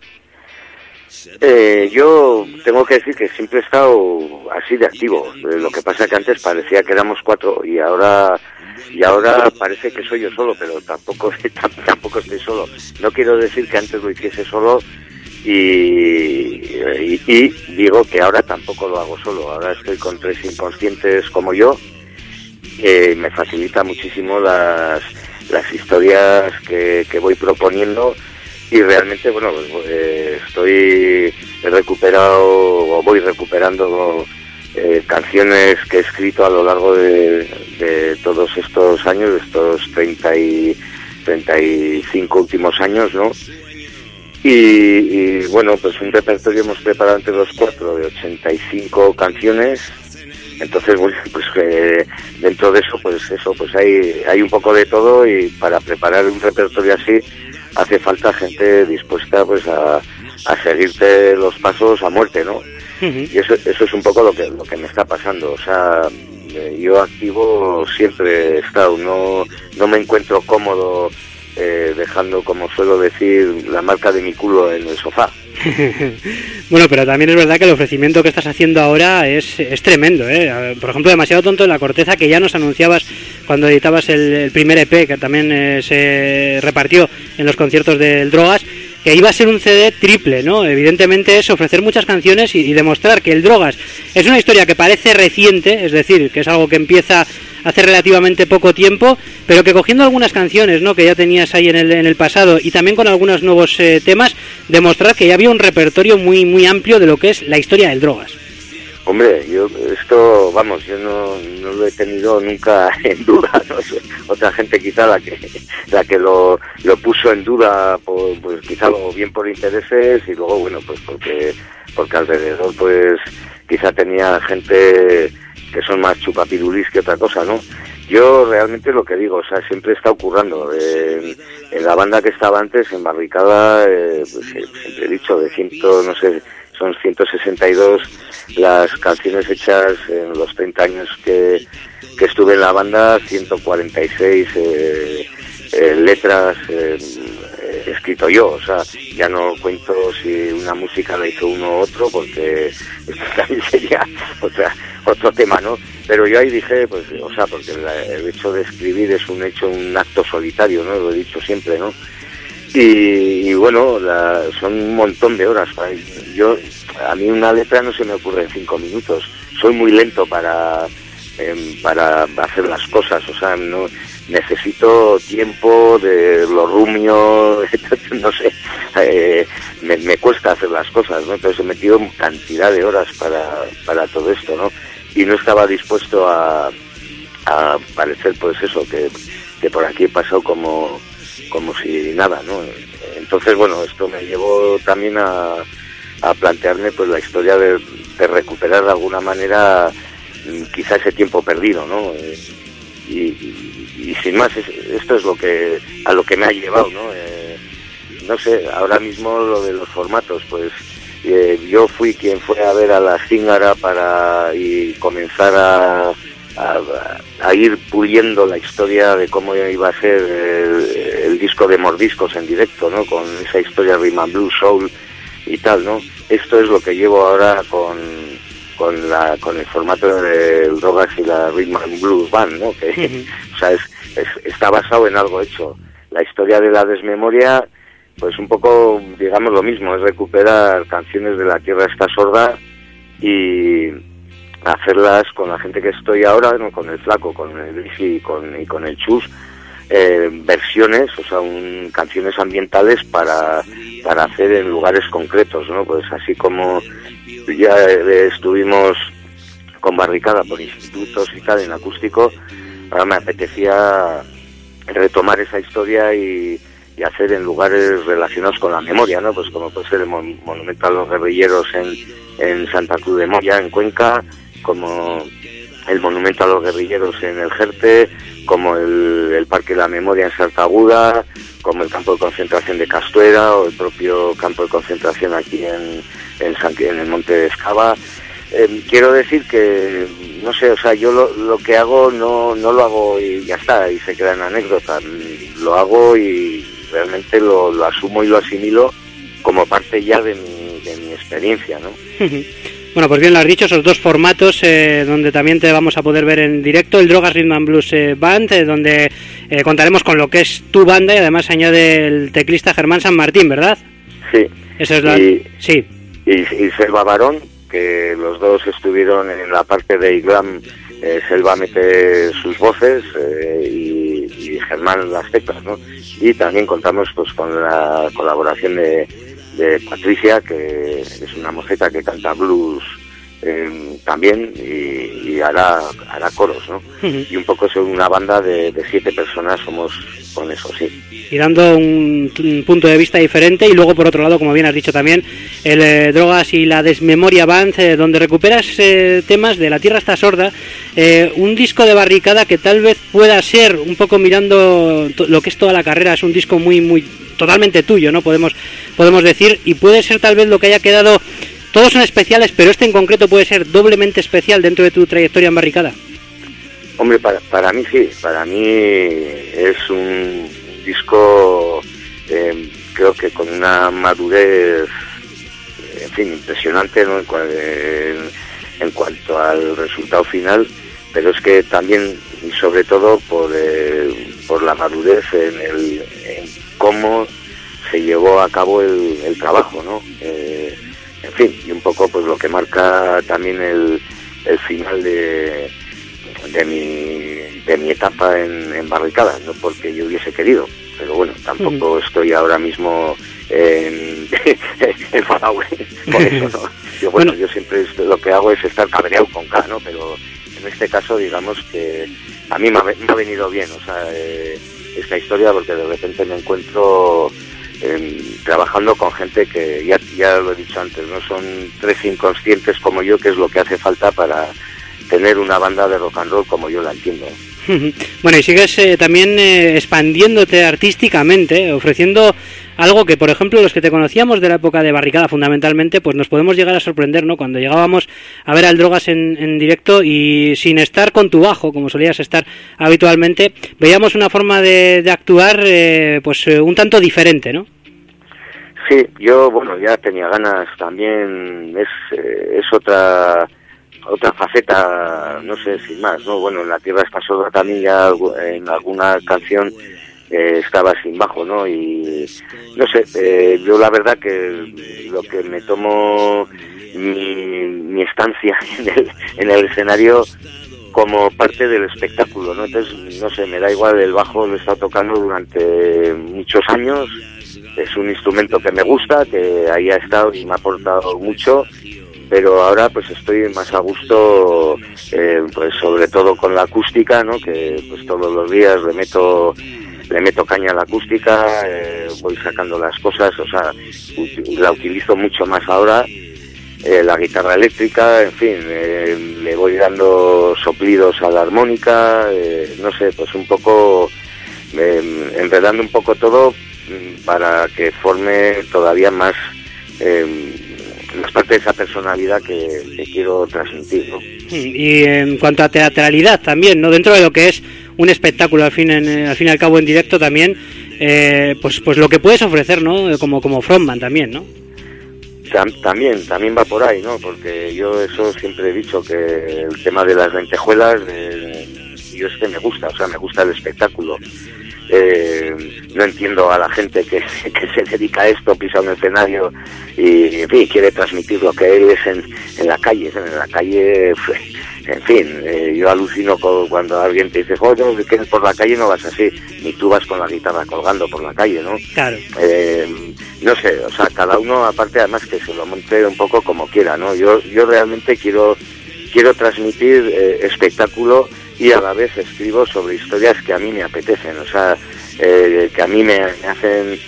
Yo tengo que decir que siempre he estado así de activo. Lo que pasa que antes parecía que éramos 4 y ahora parece que soy yo solo, pero tampoco estoy solo. No quiero decir que antes lo hiciese solo y digo que ahora tampoco lo hago solo. Ahora estoy con 3 inconscientes como yo. Me facilita muchísimo las historias que voy proponiendo. Y realmente, bueno, voy recuperando canciones que he escrito a lo largo de todos estos años, estos 35 últimos años, ¿no? Y bueno, pues un repertorio hemos preparado entre los 4 de 85 canciones. Entonces, bueno, pues dentro de eso, pues hay un poco de todo, y para preparar un repertorio así hace falta gente dispuesta, pues, a seguirte los pasos a muerte, ¿no? Uh-huh. Y eso es un poco lo que me está pasando. O sea, yo activo siempre he estado, no me encuentro cómodo dejando, como suelo decir, la marca de mi culo en el sofá. Bueno, pero también es verdad que el ofrecimiento que estás haciendo ahora es tremendo, ¿eh? Por ejemplo, Demasiado Tonto en la Corteza, que ya nos anunciabas cuando editabas el primer EP, que también se repartió en los conciertos del Drogas, que iba a ser un CD triple, ¿no? Evidentemente es ofrecer muchas canciones y demostrar que el Drogas es una historia que parece reciente, es decir, que es algo que empieza hace relativamente poco tiempo, pero que cogiendo algunas canciones, ¿no?, que ya tenías ahí en el pasado, y también con algunos nuevos temas, demostrar que ya había un repertorio muy muy amplio de lo que es la historia del Drogas. Hombre, yo no lo he tenido nunca en duda, ¿no? Otra gente quizá la que lo puso en duda, pues quizá bien por intereses, y luego, bueno, pues porque alrededor, pues quizá tenía gente que son más chupapirulis que otra cosa, ¿no? Yo realmente lo que digo, o sea, siempre he estado currando. En la banda que estaba antes, en Barricada, pues, siempre he dicho, son 162 las canciones hechas en los 30 años que estuve en la banda, 146 letras he escrito yo. O sea, ya no cuento si una música la hizo uno u otro, porque esto también sería otro tema, ¿no? Pero yo ahí dije, pues, o sea, porque el hecho de escribir es un acto solitario, ¿no? Lo he dicho siempre, ¿no? Y bueno, son un montón de horas. A mí una letra no se me ocurre en 5 minutos. Soy muy lento para hacer las cosas. O sea, no necesito tiempo, de lo rumio, no sé. Me cuesta hacer las cosas, ¿no? Entonces he metido cantidad de horas para todo esto, ¿no? Y no estaba dispuesto a parecer, pues eso, que por aquí he pasado como si nada, ¿no? Entonces, bueno, esto me llevó también a a plantearme pues la historia de recuperar de alguna manera quizá ese tiempo perdido, ¿no? Y sin más, esto es a lo que me ha llevado, ¿no? No sé, ahora mismo lo de los formatos, pues yo fui quien fue a ver a la Zingara y comenzar a ir puliendo la historia de cómo iba a ser el disco de Mordiscos en directo, ¿no? Con esa historia Rhythm and Blues, Soul y tal, ¿no? Esto es lo que llevo ahora con el formato de Drogas y la Rhythm and Blues Band, ¿no? Que, o sea, está basado en algo hecho. La historia de la desmemoria, pues un poco, digamos, lo mismo, es recuperar canciones de La Tierra está sorda y hacerlas con la gente que estoy ahora, ¿no? Con el Flaco, con el Bici y con el Chus, versiones, o sea, canciones ambientales para hacer en lugares concretos, ¿no? Pues así como ya estuvimos con Barricada por institutos y tal en acústico, ahora me apetecía retomar esa historia y hacer en lugares relacionados con la memoria, ¿no? Pues como puede ser el Monumento a los Guerrilleros en Santa Cruz de Moya, en Cuenca, como el Monumento a los Guerrilleros en el Jerte, como el Parque de la Memoria en Sartaguda, como el campo de concentración de Castuera o el propio campo de concentración aquí en el Monte de Escava. Quiero decir que, no sé, o sea, yo lo que hago no lo hago y ya está, y se queda en anécdota. Lo hago y realmente lo asumo y lo asimilo como parte ya de mi experiencia, ¿no? Bueno, pues bien lo has dicho, esos dos formatos donde también te vamos a poder ver en directo, el Drogas Rhythm and Blues Band, donde contaremos con lo que es tu banda y además añade el teclista Germán San Martín, ¿verdad? Sí. Esa es sí. Y Selva Barón, que los dos estuvieron en la parte de Iglam. Selva mete sus voces y Germán las teclas, ¿no? Y también contamos pues con la colaboración de Patricia, que es una moceta que canta blues también y hará coros, ¿no? Y un poco es una banda de 7 personas, somos con eso, sí. Y dando un punto de vista diferente, y luego por otro lado, como bien has dicho también, el Drogas y la Desmemoria Band, donde recuperas temas de La Tierra está sorda, un disco de Barricada que tal vez pueda ser, un poco mirando lo que es toda la carrera, es un disco muy totalmente tuyo, ¿no? Podemos decir, y puede ser tal vez lo que haya quedado. Todos son especiales, pero este en concreto puede ser doblemente especial dentro de tu trayectoria en Barricada. Hombre, para mí sí, para mí es un disco, creo que con una madurez, en fin, impresionante, ¿no? En cuanto al resultado final, pero es que también, y sobre todo, por la madurez en cómo se llevó a cabo el trabajo, ¿no? En fin, y un poco pues lo que marca también el final de mi etapa en Barricada, no porque yo hubiese querido, pero bueno, tampoco estoy ahora mismo enfadado con eso, ¿no? Yo siempre lo que hago es estar cabreado con K, ¿no? Pero en este caso, digamos que a mí me ha venido bien, o sea, esta historia, porque de repente me encuentro trabajando con gente que, ya lo he dicho antes, no son 3 inconscientes como yo, que es lo que hace falta para tener una banda de rock and roll como yo la entiendo. Bueno, y sigues también expandiéndote artísticamente, ofreciendo algo que, por ejemplo, los que te conocíamos de la época de Barricada fundamentalmente, pues nos podemos llegar a sorprender, ¿no? Cuando llegábamos a ver al Drogas en directo y sin estar con tu bajo, como solías estar habitualmente, veíamos una forma de actuar pues un tanto diferente, ¿no? Sí, yo, bueno, ya tenía ganas también, es otra faceta, no sé, sin más, ¿no? Bueno, en La Tierra está sorda también ya en alguna canción estaba sin bajo, ¿no? Y no sé, yo la verdad que lo que me tomo mi estancia en el escenario como parte del espectáculo, ¿no? Entonces, no sé, me da igual, el bajo lo he estado tocando durante muchos años, es un instrumento que me gusta, que ahí ha estado y me ha aportado mucho, pero ahora pues estoy más a gusto, pues sobre todo con la acústica, ¿no? Que pues todos los días le meto caña a la acústica, voy sacando las cosas, o sea, la utilizo mucho más ahora, la guitarra eléctrica, en fin, le voy dando soplidos a la armónica, no sé, pues un poco, enredando un poco todo para que forme todavía más parte de esa personalidad que quiero transmitir, ¿no? Y en cuanto a teatralidad también, ¿no? Dentro de lo que es un espectáculo al fin y al cabo en directo también, pues lo que puedes ofrecer, ¿no? Como frontman también, ¿no? También va por ahí, ¿no? Porque yo eso siempre he dicho, que el tema de las lentejuelas, yo es que me gusta, o sea, me gusta el espectáculo. No entiendo a la gente que se dedica a esto, pisa un escenario y en fin, quiere transmitir lo que él es en la calle. En la calle, en fin, yo alucino cuando alguien te dice, joder, que por la calle no vas así, ni tú vas con la guitarra colgando por la calle, ¿no? Claro. No sé, o sea, cada uno, aparte, además, que se lo monte un poco como quiera, ¿no? Yo realmente quiero transmitir espectáculo, y a la vez escribo sobre historias que a mí me apetecen, o sea, que a mí me hacen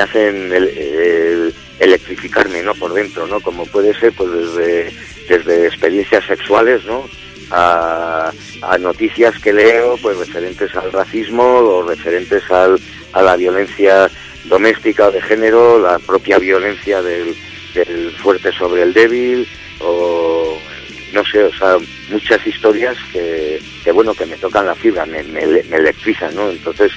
electrificarme, ¿no? Por dentro, ¿no? Como puede ser, pues desde experiencias sexuales, ¿no? A noticias que leo, pues referentes al racismo o referentes a la violencia doméstica o de género, la propia violencia del fuerte sobre el débil, o no sé, o sea, muchas historias que bueno, que me tocan la fibra, me electrizan, ¿no? Entonces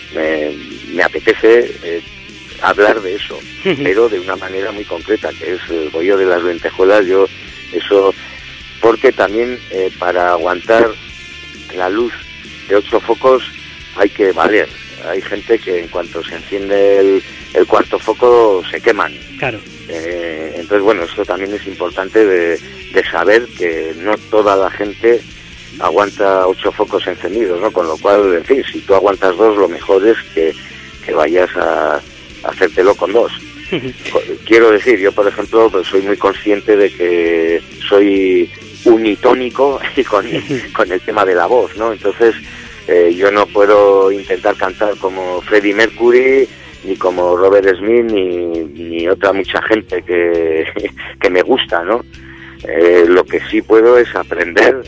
me apetece hablar de eso, pero de una manera muy concreta, que es el bollo de las lentejuelas. Yo eso, porque también para aguantar la luz de 8 focos hay que valer. Hay gente que en cuanto se enciende el cuarto foco se queman. Claro. Entonces, bueno, esto también es importante de saber que no toda la gente aguanta 8 focos encendidos, ¿no? Con lo cual, en fin, si tú aguantas 2, lo mejor es que vayas a hacértelo con 2. Quiero decir, yo por ejemplo, pues soy muy consciente de que soy unitónico con el tema de la voz, ¿no? Entonces, yo no puedo intentar cantar como Freddie Mercury, ni como Robert Smith, ni otra mucha gente que me gusta, ¿no? Lo que sí puedo es aprender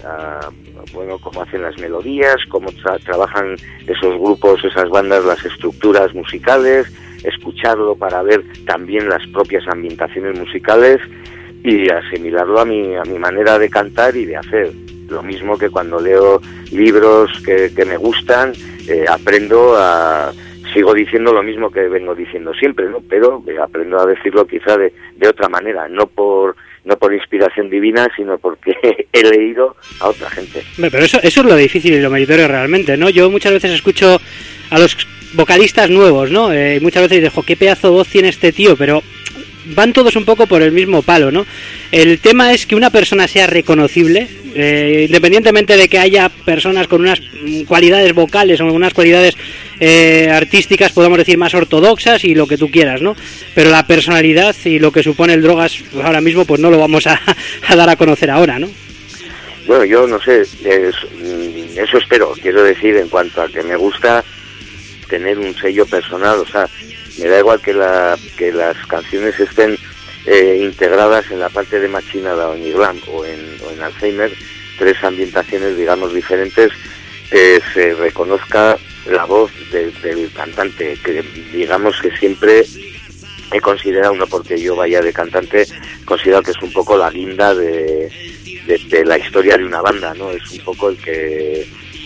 cómo hacen las melodías, cómo trabajan esos grupos, esas bandas, las estructuras musicales, escucharlo para ver también las propias ambientaciones musicales y asimilarlo a mi manera de cantar y de hacer. Lo mismo que cuando leo libros que me gustan, aprendo sigo diciendo lo mismo que vengo diciendo siempre, ¿no? Pero aprendo a decirlo quizá de otra manera, no por inspiración divina, sino porque he leído a otra gente. Pero eso es lo difícil y lo meritorio realmente, ¿no? Yo muchas veces escucho a los vocalistas nuevos, ¿no? Y muchas veces digo, qué pedazo de voz tiene este tío, pero van todos un poco por el mismo palo, ¿no? El tema es que una persona sea reconocible, independientemente de que haya personas con unas cualidades vocales o unas cualidades artísticas, podemos decir, más ortodoxas y lo que tú quieras, ¿no? Pero la personalidad y lo que supone el Drogas ahora mismo, pues no lo vamos a dar a conocer ahora, ¿no? Bueno, yo no sé, eso espero. Quiero decir, en cuanto a que me gusta tener un sello personal, o sea, me da igual que las canciones estén integradas en la parte de Machine Down y Glam o en Alzheimer, 3 ambientaciones, digamos, diferentes, se reconozca la voz del cantante, que digamos que siempre he considerado, no porque yo vaya de cantante, considero que es un poco la guinda de la historia de una banda, ¿no? Es un poco el que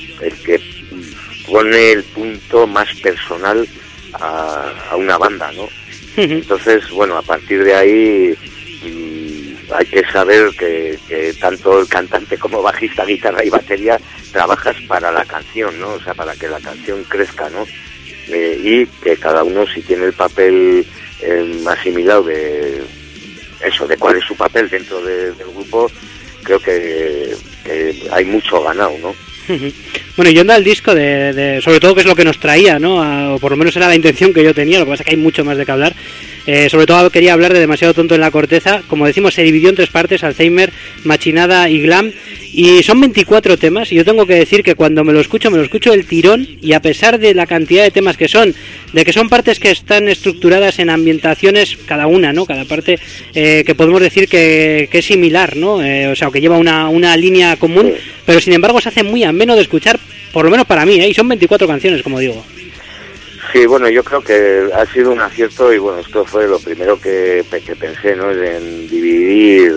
pone el punto más personal a una banda, ¿no? Entonces, bueno, a partir de ahí hay que saber que tanto el cantante como bajista, guitarra y batería trabajas para la canción, ¿no? O sea, para que la canción crezca, ¿no? Y que cada uno, si tiene el papel asimilado de cuál es su papel dentro del grupo, creo que hay mucho ganado, ¿no? Bueno, yendo al disco sobre todo, que es lo que nos traía, ¿no? O por lo menos era la intención que yo tenía, lo que pasa es que hay mucho más de que hablar. Sobre todo quería hablar de Demasiado tonto en la corteza. Como decimos, se dividió en 3 partes: Alzheimer, Machinada y Glam. Y son 24 temas, y yo tengo que decir que cuando me lo escucho del tirón, y a pesar de la cantidad de temas que son, de que son partes que están estructuradas en ambientaciones, cada una, ¿no? Cada parte que podemos decir que es similar, ¿no? O sea, que lleva una línea común, pero sin embargo se hace muy ameno de escuchar, por lo menos para mí, y son 24 canciones, como digo. Sí, bueno, yo creo que ha sido un acierto, y bueno, esto fue lo primero que pensé, ¿no? En dividir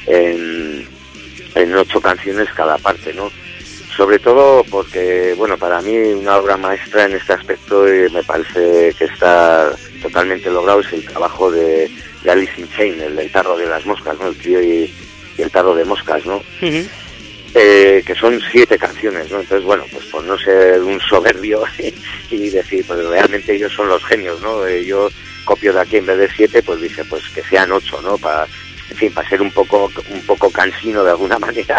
en 8 canciones cada parte, ¿no? Sobre todo porque, bueno, para mí una obra maestra en este aspecto, y me parece que está totalmente logrado, es el trabajo de Alice in Chains, el tarro de las moscas, ¿no? El tío y el tarro de moscas, ¿no? Uh-huh. Que son 7 canciones, ¿no? Entonces, bueno, pues por no ser un soberbio y decir, pues realmente ellos son los genios, ¿no? Yo copio de aquí, en vez de 7, pues dije, pues que sean 8, ¿no? Para ser un poco cansino de alguna manera,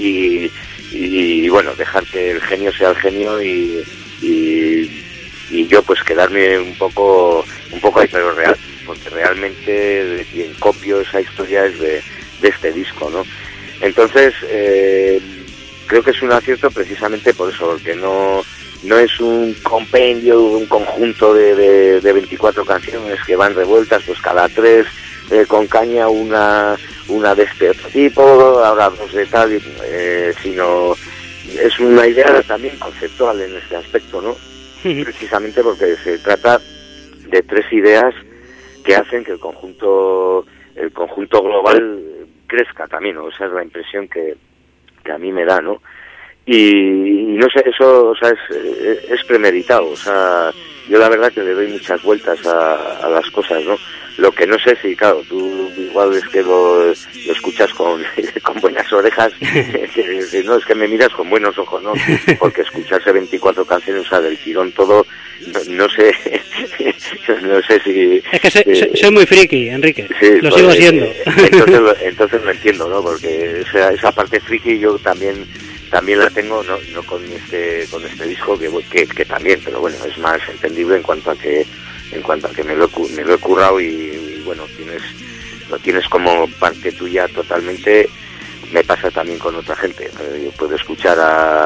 y bueno, dejar que el genio sea el genio, y yo pues quedarme un poco ahí, pero real, porque realmente de quien copio esa historia es de este disco, ¿no? Entonces creo que es un acierto precisamente por eso, porque no es un compendio, un conjunto de 24 canciones que van revueltas, pues cada 3 con caña, una de este otro tipo, ahora 2 de tal, sino es una idea también conceptual en este aspecto, ¿no? Precisamente porque se trata de 3 ideas que hacen que el conjunto global crezca también, ¿no? Esa es la impresión que a mí me da, ¿no? Y no sé, eso, o sea, es premeditado, o sea, yo la verdad que le doy muchas vueltas a las cosas, ¿no? Lo que no sé si, claro, tú igual es que lo escuchas con buenas orejas, no, es que me miras con buenos ojos, ¿no? Porque escucharse 24 canciones, o sea, del tirón todo, no sé si... Es que soy muy friki, Enrique, sí, lo sigo siendo. Entonces lo entiendo, ¿no? Porque esa parte friki yo también la tengo, no con este disco, que también, pero bueno, es más entendible en cuanto a que me lo he currado, y bueno, lo tienes como parte tuya totalmente. Me pasa también con otra gente, yo puedo escuchar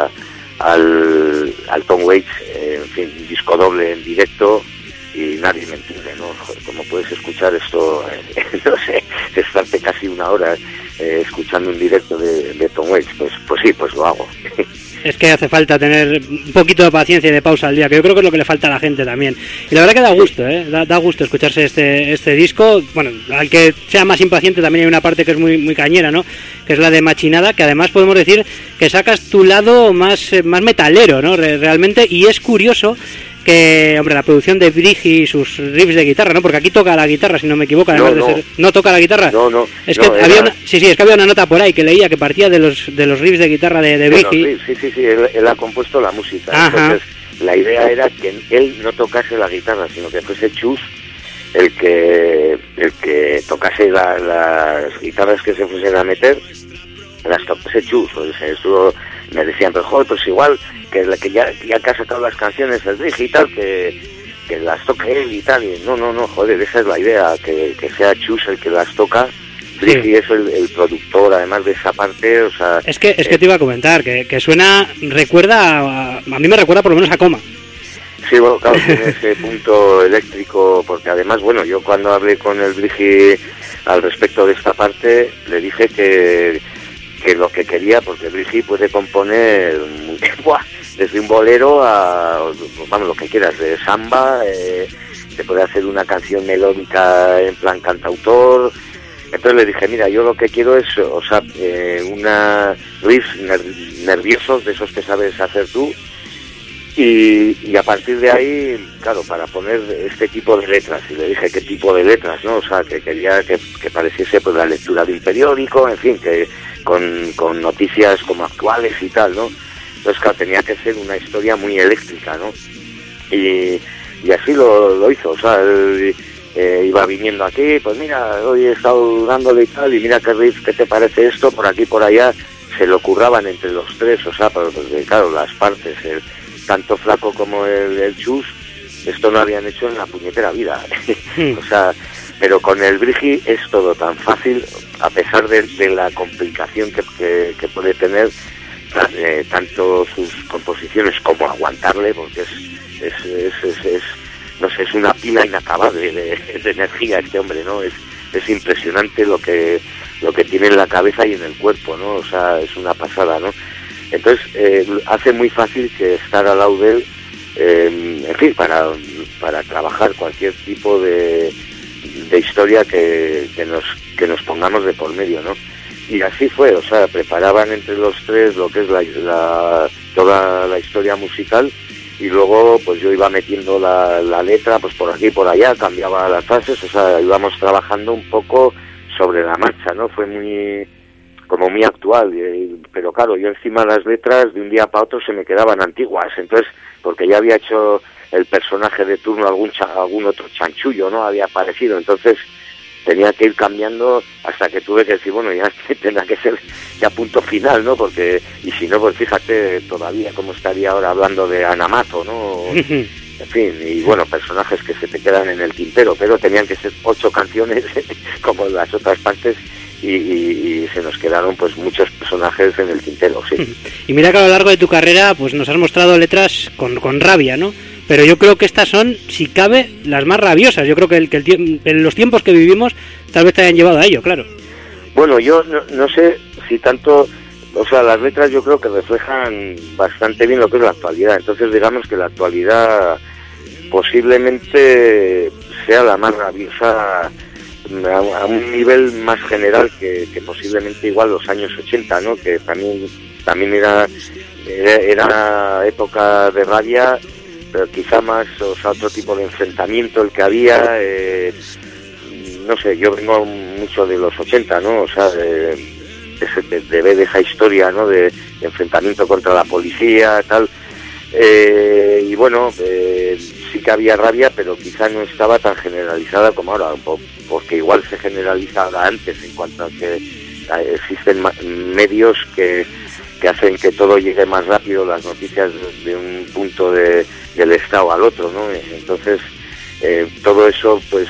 al Tom Waits, en fin, un disco doble en directo, y nadie me entiende, ¿no? Joder, ¿cómo puedes escuchar esto? No sé, estarte casi una hora escuchando un directo de Tom Waits, pues sí, pues lo hago. Es que hace falta tener un poquito de paciencia y de pausa al día, que yo creo que es lo que le falta a la gente también. Y la verdad que da gusto, da gusto escucharse este disco. Bueno, al que sea más impaciente también hay una parte que es muy, muy cañera, ¿no? Que es la de Machinada, que además podemos decir que sacas tu lado más metalero, ¿no? Realmente, y es curioso que, hombre, la producción de Brigi y sus riffs de guitarra, ¿no? Porque aquí toca la guitarra, si no me equivoco, además de ser... ¿No toca la guitarra? No. Es que es que había una nota por ahí que leía que partía de los riffs de guitarra de Brigi. Sí, él ha compuesto la música. Ajá. Entonces, la idea era que él no tocase la guitarra, sino que fuese Chus el que tocase las guitarras que se fuesen a meter, las tocase Chus. O sea, eso me decían, pero joder, pues igual que ya que ha sacado las canciones el Brigi y tal, que las toque él y tal. Y no, joder, esa es la idea, que sea Chus el que las toca. Brigi es el productor, además de esa parte, o sea... Es que te iba a comentar, que suena, a mí me recuerda por lo menos a Coma. Sí, bueno, claro, tiene ese punto eléctrico, porque además, bueno, yo cuando hablé con el Brigi al respecto de esta parte, le dije que lo que quería, porque Brigi puede componer desde un bolero a, vamos, lo que quieras, de samba, se puede hacer una canción melódica en plan cantautor. Entonces le dije, mira, yo lo que quiero es, o sea, una riffs nerviosos, de esos que sabes hacer tú, y a partir de ahí, claro, para poner este tipo de letras. Y le dije qué tipo de letras, ¿no? O sea, que quería que pareciese pues la lectura de un periódico, en fin, que con noticias como actuales y tal, ¿no? Entonces, claro, tenía que ser una historia muy eléctrica, ¿no? Y así lo hizo, o sea, él iba viniendo aquí, pues mira, hoy he estado dándole y tal, y mira qué riff, ¿qué te parece esto? Por aquí, por allá, se lo curraban entre los 3, o sea, porque claro, las partes, tanto Flaco como el Chus, esto no habían hecho en la puñetera vida. O sea, pero con el Brigi es todo tan fácil, a pesar de la complicación que puede tener tanto sus composiciones como aguantarle, porque no sé, es una pila inacabable de energía este hombre, ¿no? Es impresionante lo que tiene en la cabeza y en el cuerpo, ¿no? O sea, es una pasada, ¿no? Entonces, hace muy fácil que estar al lado de él, en fin, para trabajar cualquier tipo de historia que nos pongamos de por medio, ¿no? Y así fue, o sea, preparaban entre los tres lo que es toda la historia musical, y luego pues yo iba metiendo la letra pues por aquí y por allá, cambiaba las frases, o sea, íbamos trabajando un poco sobre la marcha, ¿no? Fue muy actual, pero claro, yo encima las letras de un día para otro se me quedaban antiguas, entonces, porque ya había hecho el personaje de turno algún otro chanchullo, ¿no? Había aparecido, entonces tenía que ir cambiando hasta que tuve que decir, bueno, ya tendrá que ser ya punto final, ¿no? Porque, y si no, pues fíjate todavía cómo estaría ahora hablando de Anamato, ¿no? En fin, y bueno, personajes que se te quedan en el tintero, pero tenían que ser 8 canciones como en las otras partes, y se nos quedaron pues muchos personajes en el tintero, sí. Y mira que a lo largo de tu carrera pues nos has mostrado letras con rabia, ¿no? Pero yo creo que estas son, si cabe, las más rabiosas. Yo creo que en los tiempos que vivimos tal vez te hayan llevado a ello, claro. Bueno, yo no sé si tanto... O sea, las letras yo creo que reflejan bastante bien lo que es la actualidad. Entonces digamos que la actualidad posiblemente sea la más rabiosa a un nivel más general que posiblemente igual los años 80, ¿no? Que también era época de rabia, pero quizá más, o sea, otro tipo de enfrentamiento el que había, no sé, yo vengo mucho de los 80, ¿no? O sea, de ver esa historia, ¿no? De enfrentamiento contra la policía, tal, y bueno, sí que había rabia, pero quizá no estaba tan generalizada como ahora, porque igual se generalizaba antes en cuanto a que existen medios que hacen que todo llegue más rápido, las noticias de un punto del estado al otro, ¿no? Entonces todo eso pues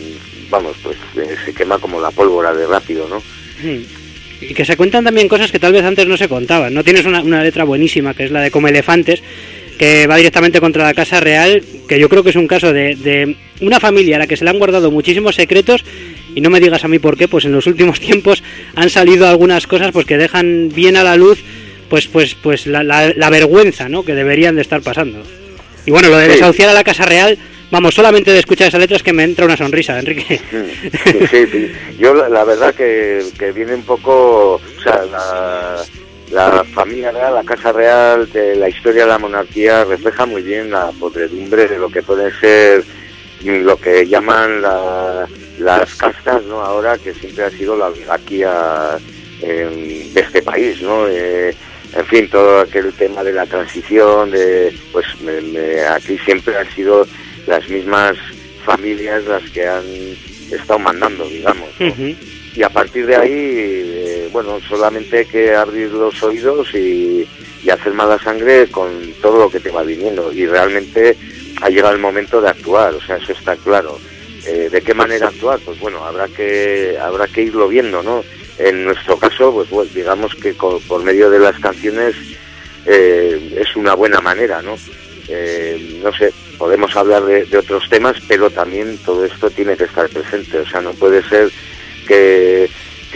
se quema como la pólvora de rápido, ¿no? Y que se cuentan también cosas que tal vez antes no se contaban, ¿no? Tienes una letra buenísima, que es la de Como Elefantes, que va directamente contra la Casa Real, que yo creo que es un caso de una familia a la que se le han guardado muchísimos secretos, y no me digas a mí por qué, pues en los últimos tiempos han salido algunas cosas pues que dejan bien a la luz pues la vergüenza, ¿no? Que deberían de estar pasando. Y bueno, lo de desahuciar a la Casa Real, vamos, solamente de escuchar esas letras que me entra una sonrisa, Enrique. Sí. Yo la verdad que viene un poco, o sea, la familia real, la Casa Real, de la historia de la monarquía refleja muy bien la podredumbre de lo que pueden ser lo que llaman las castas, ¿no? Ahora, que siempre ha sido la oligarquía de este país, ¿no? En fin, todo aquel tema de la transición, aquí siempre han sido las mismas familias las que han estado mandando, digamos, ¿no? Uh-huh. Y a partir de ahí, solamente hay que abrir los oídos y hacer mala sangre con todo lo que te va viniendo. Y realmente ha llegado el momento de actuar, o sea, eso está claro. ¿De qué manera actuar? Pues bueno, habrá que irlo viendo, ¿no? En nuestro caso, pues digamos que por medio de las canciones es una buena manera, ¿no? No sé, podemos hablar de otros temas, pero también todo esto tiene que estar presente, o sea, no puede ser que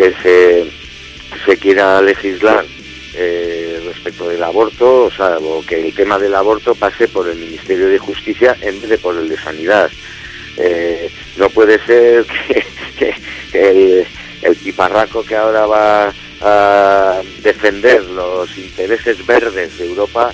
se quiera legislar respecto del aborto, o sea, o que el tema del aborto pase por el Ministerio de Justicia en vez de por el de Sanidad. No puede ser que el tiparraco que ahora va a defender los intereses verdes de Europa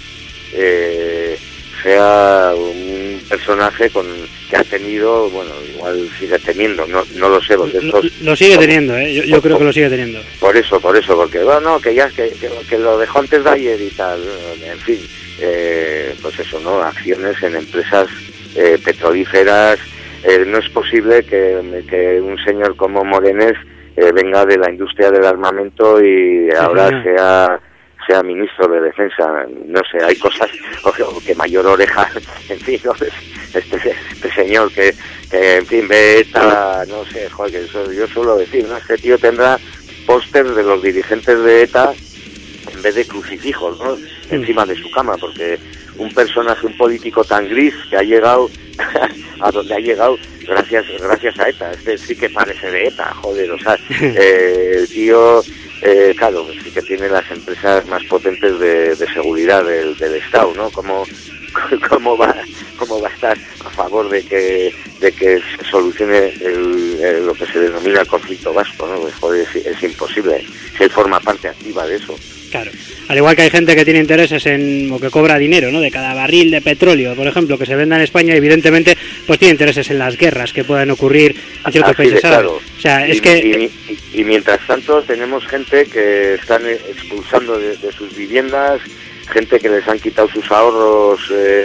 sea un personaje que ha tenido, igual sigue teniendo, no lo sé, porque lo sigue teniendo, yo creo que lo sigue teniendo. Por eso, porque que lo dejó antes de ayer y tal, en fin, pues eso, ¿no? Acciones en empresas petrolíferas. No es posible que un señor como Morenés venga de la industria del armamento y ahora sea ministro de Defensa. No sé, hay cosas, o que Mayor Oreja, en fin, ¿no? Este señor que en fin, ve ETA, no sé, joder, yo suelo decir, ¿no? Este tío tendrá pósters de los dirigentes de ETA en vez de crucifijos, ¿no? Encima de su cama, porque un personaje, un político tan gris que ha llegado a donde ha llegado gracias a ETA. Este sí que parece de ETA, joder, o sea, el tío, claro, sí que tiene las empresas más potentes de seguridad del Estado, ¿no? ¿Cómo va a estar a favor de que se solucione lo que se denomina el conflicto vasco, ¿no? Pues, joder, es imposible, si él forma parte activa de eso. Claro, al igual que hay gente que tiene intereses o que cobra dinero, ¿no? De cada barril de petróleo, por ejemplo, que se venda en España, evidentemente, pues tiene intereses en las guerras que puedan ocurrir en ciertos países árabes. Claro. O sea, y mientras tanto tenemos gente que están expulsando de sus viviendas, gente que les han quitado sus ahorros,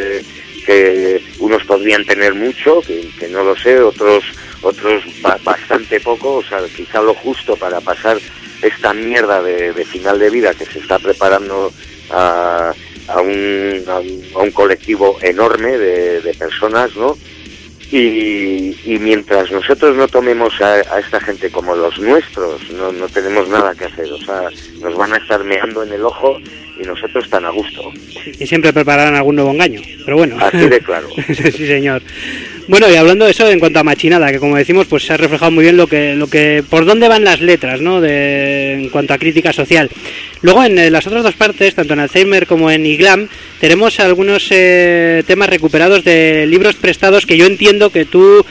que unos podrían tener mucho, que no lo sé, otros bastante poco, o sea, quizá lo justo para pasar esta mierda de final de vida que se está preparando a un colectivo enorme de personas, ¿no? Y mientras nosotros no tomemos a esta gente como los nuestros, no tenemos nada que hacer, o sea, nos van a estar meando en el ojo y nosotros tan a gusto. Y siempre prepararán algún nuevo engaño, pero bueno. Así de claro. Sí, señor. Bueno, y hablando de eso, en cuanto a machinada, que como decimos, pues se ha reflejado muy bien lo que por dónde van las letras, ¿no? En cuanto a crítica social. Luego, en las otras dos partes, tanto en Alzheimer como en Iglam, tenemos algunos temas recuperados de libros prestados que yo entiendo que tú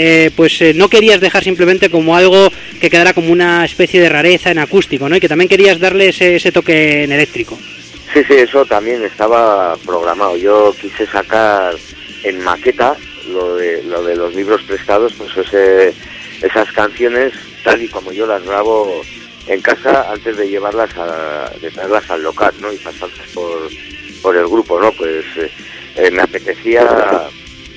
no querías dejar simplemente como algo que quedara como una especie de rareza en acústico, ¿no? Y que también querías darle ese toque en eléctrico. Sí, eso también estaba programado. Yo quise sacar en maqueta lo de los libros prestados, pues esas canciones tal y como yo las grabo en casa antes de traerlas al local, ¿no? Y pasarlas por el grupo, ¿no? Pues me apetecía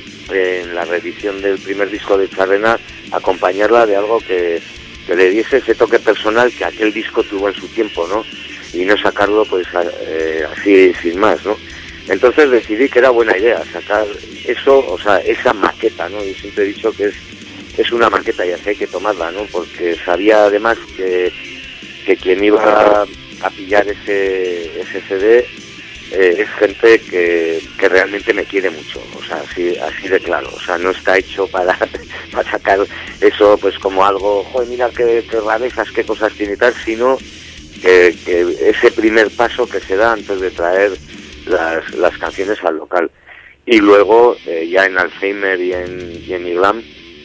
en la revisión del primer disco de Charrena acompañarla de algo que le diese ese toque personal que aquel disco tuvo en su tiempo, ¿no? Y no sacarlo pues así sin más, ¿no? Entonces decidí que era buena idea sacar eso, o sea, esa maqueta, ¿no? Yo siempre he dicho que es una maqueta y así hay que tomarla, ¿no? Porque sabía además que quien iba a pillar ese CD es gente que realmente me quiere mucho, o sea, así de claro, o sea, no está hecho para sacar eso pues como algo, joder, mira qué rarezas, qué cosas tiene y tal, sino que ese primer paso que se da antes de traer las canciones al local. Y luego ya en Alzheimer y en Iglam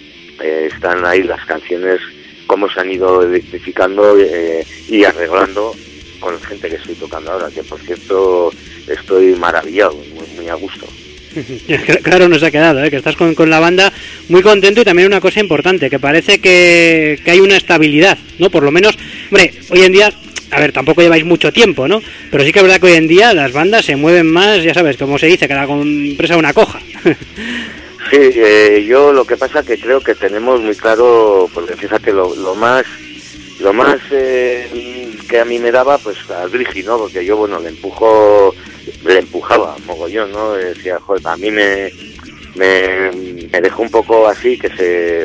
están ahí las canciones cómo se han ido identificando y arreglando con la gente que estoy tocando ahora, que por cierto estoy maravillado, muy a gusto. Claro, nos ha quedado, que estás con la banda muy contento, y también una cosa importante, que parece que hay una estabilidad, ¿no? Por lo menos, hombre, hoy en día, a ver, tampoco lleváis mucho tiempo, ¿no? Pero sí que es verdad que hoy en día las bandas se mueven más, ya sabes, como se dice, que la compresa una coja. Sí, yo lo que pasa que creo que tenemos muy claro, porque fíjate, lo más que a mí me daba, pues al Brigi, ¿no? Porque yo, bueno, le empujaba mogollón, ¿no? Decía, joder, a mí me dejó un poco así, que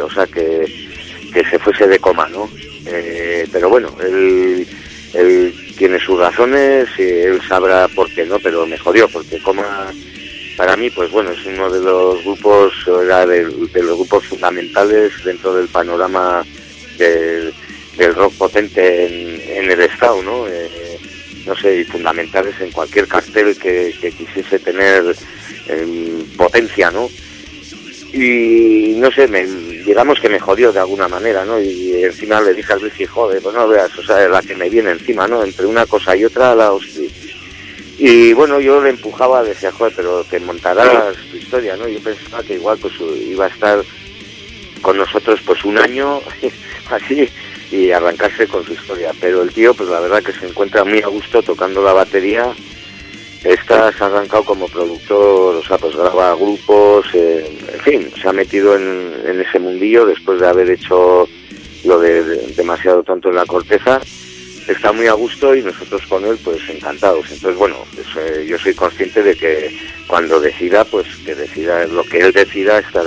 se fuese de coma, ¿no? Pero bueno, él tiene sus razones, él sabrá por qué, ¿no? Pero me jodió, porque Coma, para mí, pues bueno, es uno de los grupos, era de los grupos fundamentales dentro del panorama del rock potente en el estado, ¿no? No sé, y fundamentales en cualquier cartel que quisiese tener potencia, ¿no? Y no sé, digamos que me jodió de alguna manera, ¿no? Y encima le dije al Luis, joder, pues no veas, o sea, la que me viene encima, ¿no? Entre una cosa y otra, la hostia. Y bueno, yo le empujaba, decía, joder, pero te montarás tu historia, ¿no? Yo pensaba que igual pues iba a estar con nosotros pues un año, así, y arrancarse con su historia. Pero el tío, pues la verdad que se encuentra muy a gusto tocando la batería. Se ha arrancado como productor, o sea, pues graba grupos, en fin, se ha metido en ese mundillo después de haber hecho lo de Demasiado tonto en la corteza. Está muy a gusto y nosotros con él pues encantados. Entonces bueno, pues, yo soy consciente de que cuando decida, pues que decida lo que él decida, estará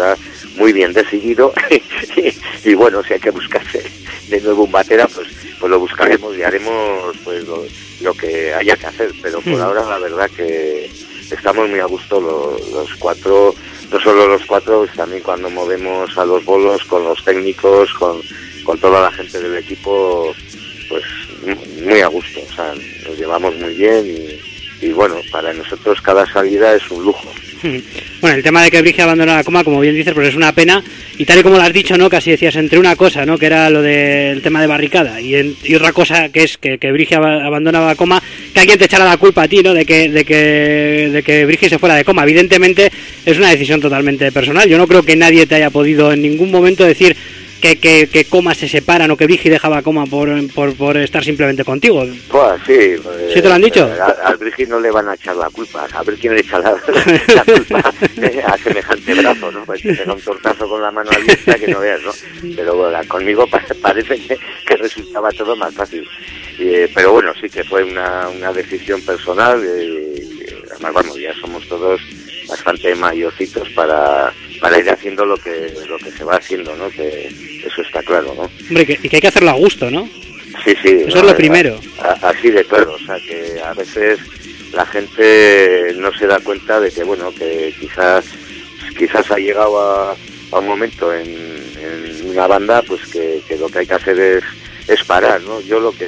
muy bien decidido y bueno, si hay que buscarse de nuevo un batera, pues lo buscaremos y haremos pues lo que haya que hacer, pero por ahora la verdad que estamos muy a gusto los cuatro, no solo los cuatro, también cuando movemos a los bolos con los técnicos, con toda la gente del equipo, pues muy a gusto, o sea, nos llevamos muy bien y bueno, para nosotros cada salida es un lujo. Bueno, el tema de que Brigia abandona la Coma, como bien dices, pues es una pena, y tal y como lo has dicho, ¿no? Casi decías entre una cosa, ¿no? Que era lo del tema de Barricada, y otra cosa que es que Brigia abandonaba la Coma, que alguien te echara la culpa a ti, ¿no? De que Brigia se fuera de Coma. Evidentemente es una decisión totalmente personal. Yo no creo que nadie te haya podido en ningún momento decir que Coma se separan o que Brigi dejaba Coma por estar simplemente contigo. Pues sí. ¿Sí te lo han dicho? Al Brigi no le van a echar la culpa, a ver quién le echa la culpa a semejante brazo, ¿no? Pues que tenga un tortazo con la mano abierta que no veas, ¿no? Pero bueno, conmigo parece que resultaba todo más fácil. Pero bueno, sí que fue una decisión personal. Además, vamos, ya somos todos bastante mayorcitos para ir haciendo lo que se va haciendo, ¿no? Que eso está claro, ¿no? Hombre, y que hay que hacerlo a gusto, ¿no? Sí. Eso es lo primero. Así de claro, o sea, que a veces la gente no se da cuenta de que, bueno, que quizás ha llegado a un momento en una banda, pues que lo que hay que hacer es parar, ¿no? Yo lo que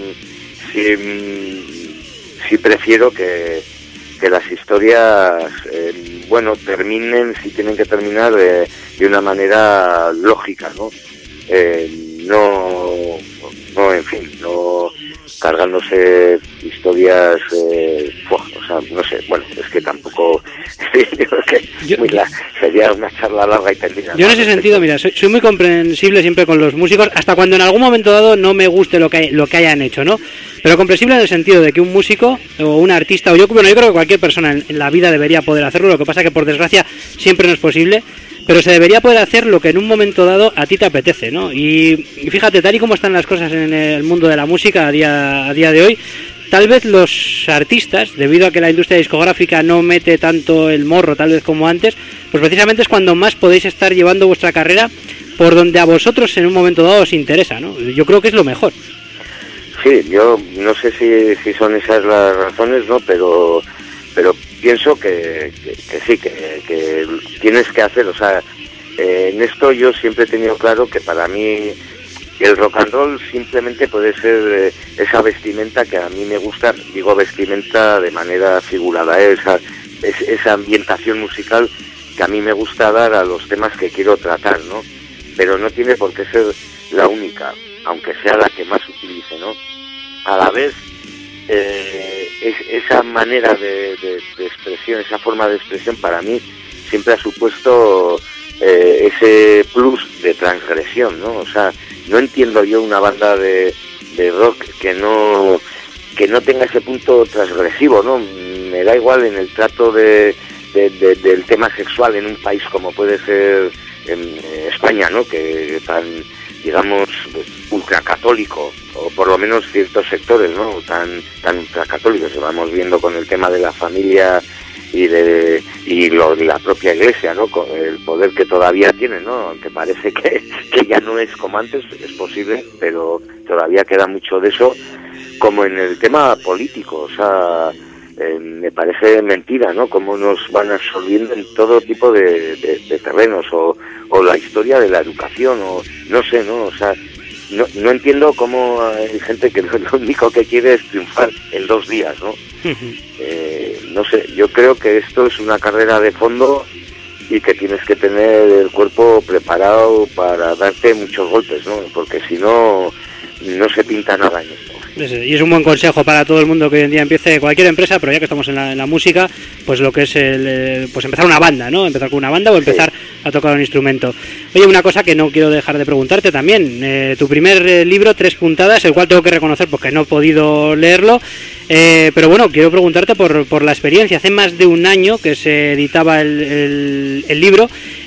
sí prefiero que las historias, terminen, si tienen que terminar, de una manera lógica, ¿no? En fin, no cargándose historias, no sé, bueno, es que tampoco, sería una charla larga y tendida. Yo en ese sentido, mira, soy muy comprensible siempre con los músicos, hasta cuando en algún momento dado no me guste lo que hayan hecho, ¿no? Pero comprensible en el sentido de que un músico o un artista, yo creo que cualquier persona en la vida debería poder hacerlo, lo que pasa que por desgracia siempre no es posible, pero se debería poder hacer lo que en un momento dado a ti te apetece, ¿no? Y fíjate, tal y como están las cosas en el mundo de la música a día de hoy, tal vez los artistas, debido a que la industria discográfica no mete tanto el morro tal vez como antes, pues precisamente es cuando más podéis estar llevando vuestra carrera por donde a vosotros en un momento dado os interesa, ¿no? Yo creo que es lo mejor. Sí, yo no sé si son esas las razones, ¿no? Pero pienso que sí, que tienes que hacer, o sea, en esto yo siempre he tenido claro que para mí el rock and roll simplemente puede ser esa vestimenta que a mí me gusta, digo vestimenta de manera figurada, esa ambientación musical que a mí me gusta dar a los temas que quiero tratar, ¿no? Pero no tiene por qué ser la única, aunque sea la que más utilice, ¿no? A la vez, esa manera de expresión, esa forma de expresión para mí siempre ha supuesto ese plus de transgresión, ¿no? O sea, no entiendo yo una banda de rock que no tenga ese punto transgresivo, ¿no? Me da igual en el trato del tema sexual en un país como puede ser en España, ¿no? Que tan, digamos, ultracatólico, o por lo menos ciertos sectores, ¿no? Tan ultracatólicos, que vamos viendo con el tema de la familia y lo de la propia Iglesia, ¿no? Con el poder que todavía tiene, ¿no? Aunque parece que ya no es como antes, es posible, pero todavía queda mucho de eso, como en el tema político, o sea, me parece mentira, ¿no? Cómo nos van absorbiendo en todo tipo de terrenos, o la historia de la educación, o no sé, ¿no? O sea, no entiendo cómo hay gente que lo único que quiere es triunfar en 2 días, ¿no? No sé, yo creo que esto es una carrera de fondo y que tienes que tener el cuerpo preparado para darte muchos golpes, ¿no? Porque si no se pinta nada en esto. Y es un buen consejo para todo el mundo que hoy en día empiece cualquier empresa, pero ya que estamos en la música, pues lo que es pues empezar una banda, ¿no? Empezar con una banda o empezar a tocar un instrumento. Oye, una cosa que no quiero dejar de preguntarte también, tu primer libro, 3 puntadas, el cual tengo que reconocer porque no he podido leerlo, pero bueno, quiero preguntarte por la experiencia. Hace más de un año que se editaba el libro.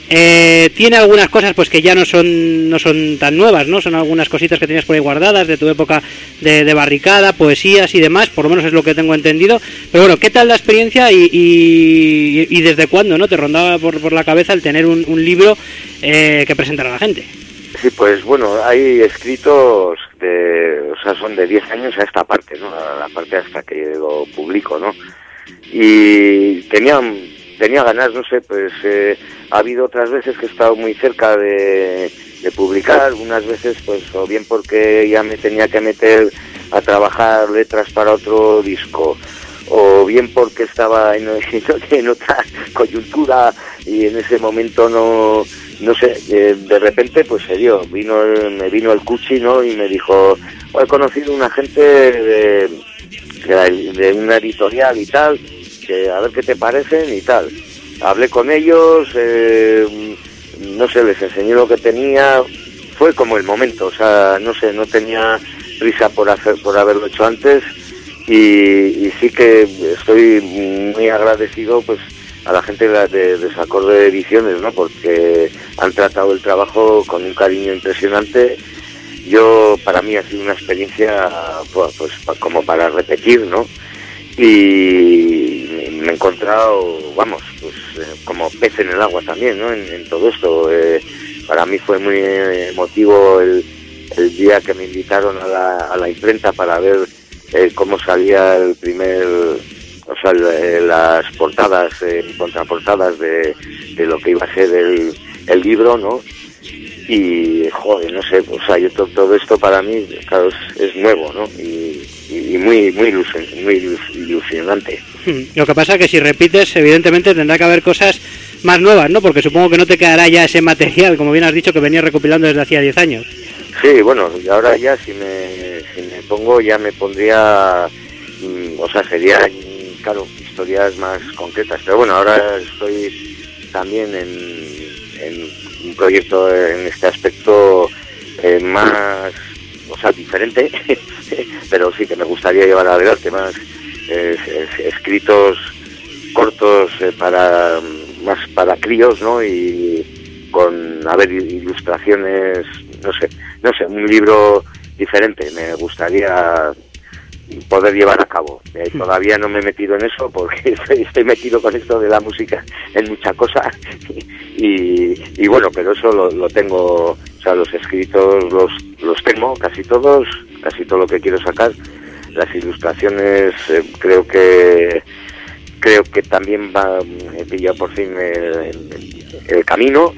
Tiene algunas cosas pues que ya no son tan nuevas, ¿no? Son algunas cositas que tenías por ahí guardadas de tu época de Barricada, poesías y demás, por lo menos es lo que tengo entendido. Pero bueno, ¿qué tal la experiencia y desde cuándo, ¿no? te rondaba por la cabeza el tener un libro que presentar a la gente? Sí, pues bueno, hay escritos son de 10 años a esta parte, ¿no? A la parte hasta que lo publico, ¿no? Y tenía ganas, no sé, pues ha habido otras veces que he estado muy cerca de publicar, unas veces pues o bien porque ya me tenía que meter a trabajar letras para otro disco, o bien porque estaba en otra coyuntura y en ese momento no sé, de repente pues se dio, me vino el Cuchi, ¿no? Y me dijo, he conocido una gente de una editorial y tal, que a ver qué te parecen y tal. Hablé con ellos, no sé, les enseñé lo que tenía, fue como el momento, o sea, no sé, no tenía prisa por haberlo hecho antes y sí que estoy muy agradecido pues a la gente de Desacorde Ediciones, ¿no? Porque han tratado el trabajo con un cariño impresionante. Para mí ha sido una experiencia pues como para repetir, ¿no? Y me he encontrado, vamos, pues como pez en el agua también, ¿no? En todo esto. Para mí fue muy emotivo el día que me invitaron a la imprenta para ver cómo salía el primer, o sea, las portadas y contraportadas de lo que iba a ser el libro, ¿no? Y joder, no sé, o sea, todo esto para mí, claro, es nuevo, ¿no? Y muy ilusionante. Lo que pasa es que si repites, evidentemente tendrá que haber cosas más nuevas, ¿no? Porque supongo que no te quedará ya ese material, como bien has dicho, que venías recopilando desde hacía 10 años. Sí, bueno, y ahora ya si me pongo, ya me pondría, o sea, serían, claro, historias más concretas. Pero bueno, ahora estoy también en un proyecto en este aspecto más, o sea, diferente, pero sí que me gustaría llevar adelante más escritos cortos más para críos, ¿no? Y con, ilustraciones, no sé, un libro diferente, me gustaría poder llevar a cabo. Todavía no me he metido en eso porque estoy metido con esto de la música en mucha cosa y bueno, pero eso lo tengo, o sea, los escritos los tengo casi todos, casi todo lo que quiero sacar. Las ilustraciones creo que también he pillado por fin el camino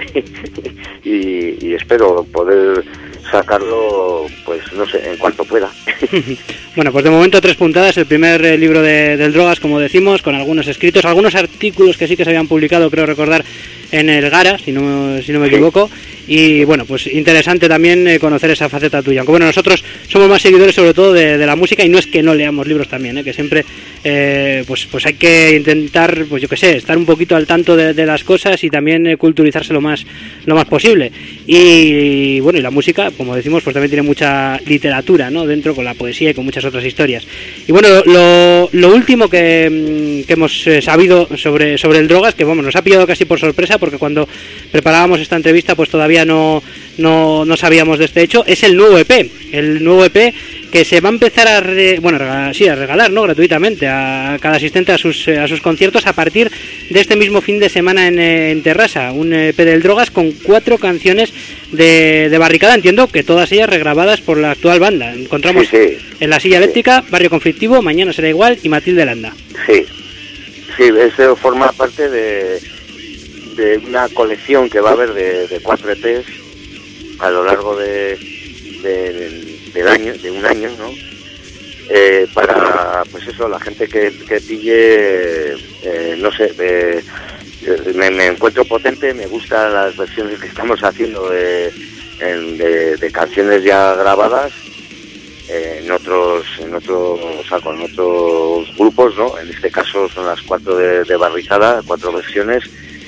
y espero poder sacarlo, pues no sé, en cuanto pueda. Bueno, pues de momento 3 puntadas, el primer libro del Drogas, como decimos, con algunos escritos, algunos artículos que sí que se habían publicado, creo recordar, en el Gara, si no me equivoco. Y bueno, pues interesante también conocer esa faceta tuya. Aunque bueno, nosotros somos más seguidores sobre todo de la música, y no es que no leamos libros también, que siempre pues hay que intentar, pues yo qué sé, estar un poquito al tanto de las cosas y también culturizarse lo más posible. Y bueno, y la música, como decimos, pues también tiene mucha literatura, ¿no? Dentro, con la poesía y con muchas otras historias. Y bueno, lo último que hemos sabido sobre el Drogas, que vamos, nos ha pillado casi por sorpresa, porque cuando preparábamos esta entrevista pues todavía no sabíamos de este hecho, es el nuevo EP que se va a empezar a regalar, ¿no? Gratuitamente a cada asistente a sus conciertos a partir de este mismo fin de semana en Terrassa, un EP del Drogas con 4 canciones de Barricada, entiendo que todas ellas regrabadas por la actual banda. Encontramos En la Silla Eléctrica, Barrio Conflictivo, Mañana será igual y Matilde Landa. Sí, eso forma parte de una colección que va a haber de 4 EPs a lo largo de un año, ¿no? Para, pues eso, la gente que pille, no sé, me encuentro potente, me gustan las versiones que estamos haciendo de canciones ya grabadas en otros, o sea, con otros grupos, ¿no? En este caso son las 4 de Barricada, 4 versiones.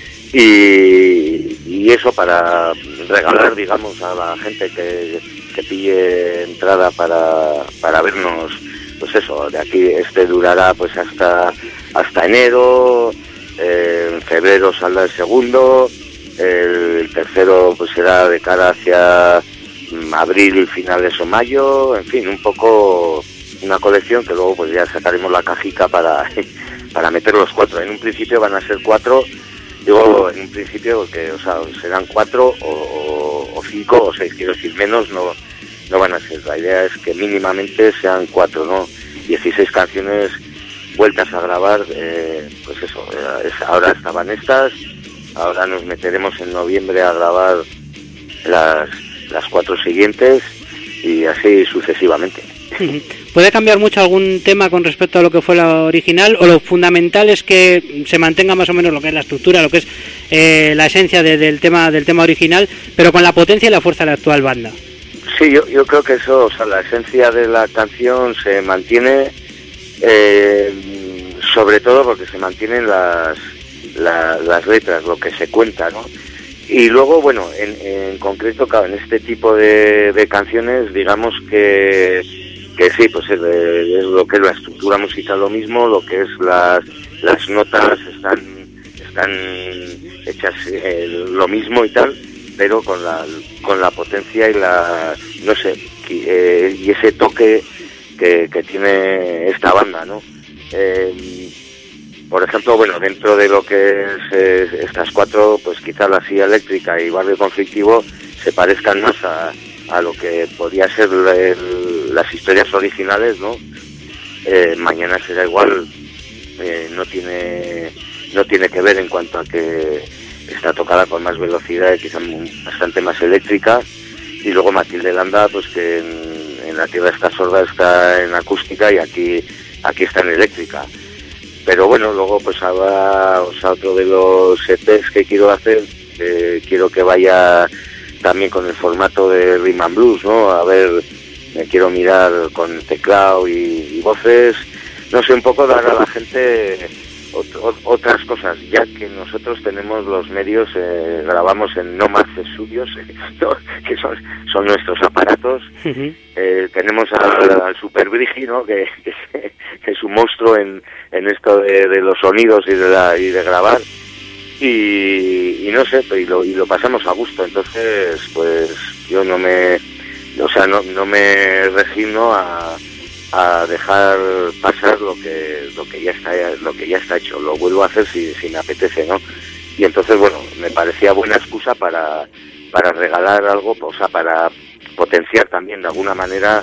Y eso para regalar, digamos, a la gente que pille entrada para vernos, pues eso, de aquí durará pues hasta enero, en febrero saldrá el segundo el tercero pues será de cara hacia abril, finales o mayo, en fin, un poco una colección que luego pues ya sacaremos la cajica para meter los 4. En un principio van a ser 4, digo en un principio porque, o sea, serán 4 o 5 o 6, quiero decir, menos no van a ser. La idea es que mínimamente sean 4, ¿no? 16 canciones vueltas a grabar, pues eso, ahora estaban estas, ahora nos meteremos en noviembre a grabar las 4 siguientes y así sucesivamente. ¿Puede cambiar mucho algún tema con respecto a lo que fue la original, o lo fundamental es que se mantenga más o menos lo que es la estructura, lo que es la esencia del tema original, pero con la potencia y la fuerza de la actual banda? Sí, yo creo que eso, o sea, la esencia de la canción se mantiene, sobre todo porque se mantienen las letras, lo que se cuenta, ¿no? Y luego, bueno, en concreto, claro, en este tipo de canciones, digamos que sí, pues es lo que es la estructura musical lo mismo, lo que es las notas están hechas lo mismo y tal, pero con la potencia y no sé, y ese toque que tiene esta banda, ¿no? Por ejemplo, bueno, dentro de lo que es estas 4, pues quizá La Silla Eléctrica y Barrio Conflictivo se parezcan más a lo que podría ser las historias originales, ¿no? Mañana será igual, no tiene que ver en cuanto a que está tocada con más velocidad y quizá bastante más eléctrica, y luego Matilde Landa, pues que en La Tierra está sorda está en acústica y aquí está en eléctrica. Pero bueno, luego pues habrá, o sea, otro de los EPs que quiero hacer, quiero que vaya también con el formato de Rhythm and Blues, ¿no? A ver, me quiero mirar con teclado y voces, no sé, un poco dar a la gente otras cosas, ya que nosotros tenemos los medios, grabamos en Nomad Studios, ¿no? Que son nuestros aparatos. Uh-huh. Tenemos al Super Brigi, ¿no? que es un monstruo en esto de los sonidos y de grabar, y no sé, y lo pasamos a gusto. Entonces pues yo no me resigno a dejar pasar lo que ya está hecho. Lo vuelvo a hacer si me apetece, ¿no? Y entonces, bueno, me parecía buena excusa para regalar algo, o sea, para potenciar también de alguna manera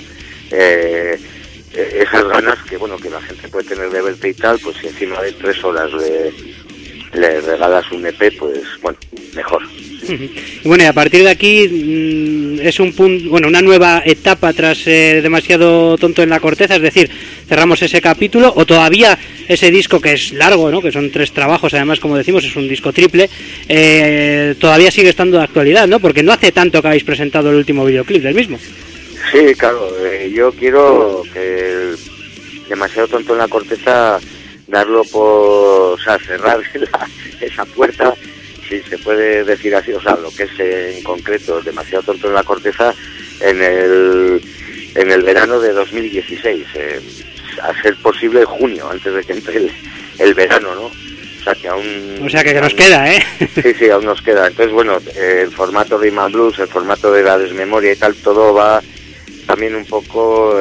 esas ganas que la gente puede tener de verte y tal. Pues si encima de 3 horas le regalas un EP, pues bueno, mejor. Bueno, y a partir de aquí es un punto, bueno, una nueva etapa tras Demasiado tonto en la corteza, es decir, cerramos ese capítulo, o todavía ese disco que es largo, ¿no? Que son 3 trabajos, además, como decimos, es un disco triple, todavía sigue estando de actualidad, ¿no? Porque no hace tanto que habéis presentado el último videoclip del mismo. Sí, claro, yo quiero que Demasiado tonto en la corteza, darlo por, o sea, cerrar esa puerta, si se puede decir así, o sea, lo que es en concreto Demasiado tonto en la corteza, en el verano de 2016, a ser posible junio, antes de que entre el verano, ¿no? O sea que nos queda, ¿eh? Sí, aún nos queda. Entonces, bueno, el formato de Rhythm and Blues, el formato de la desmemoria y tal, todo va también un poco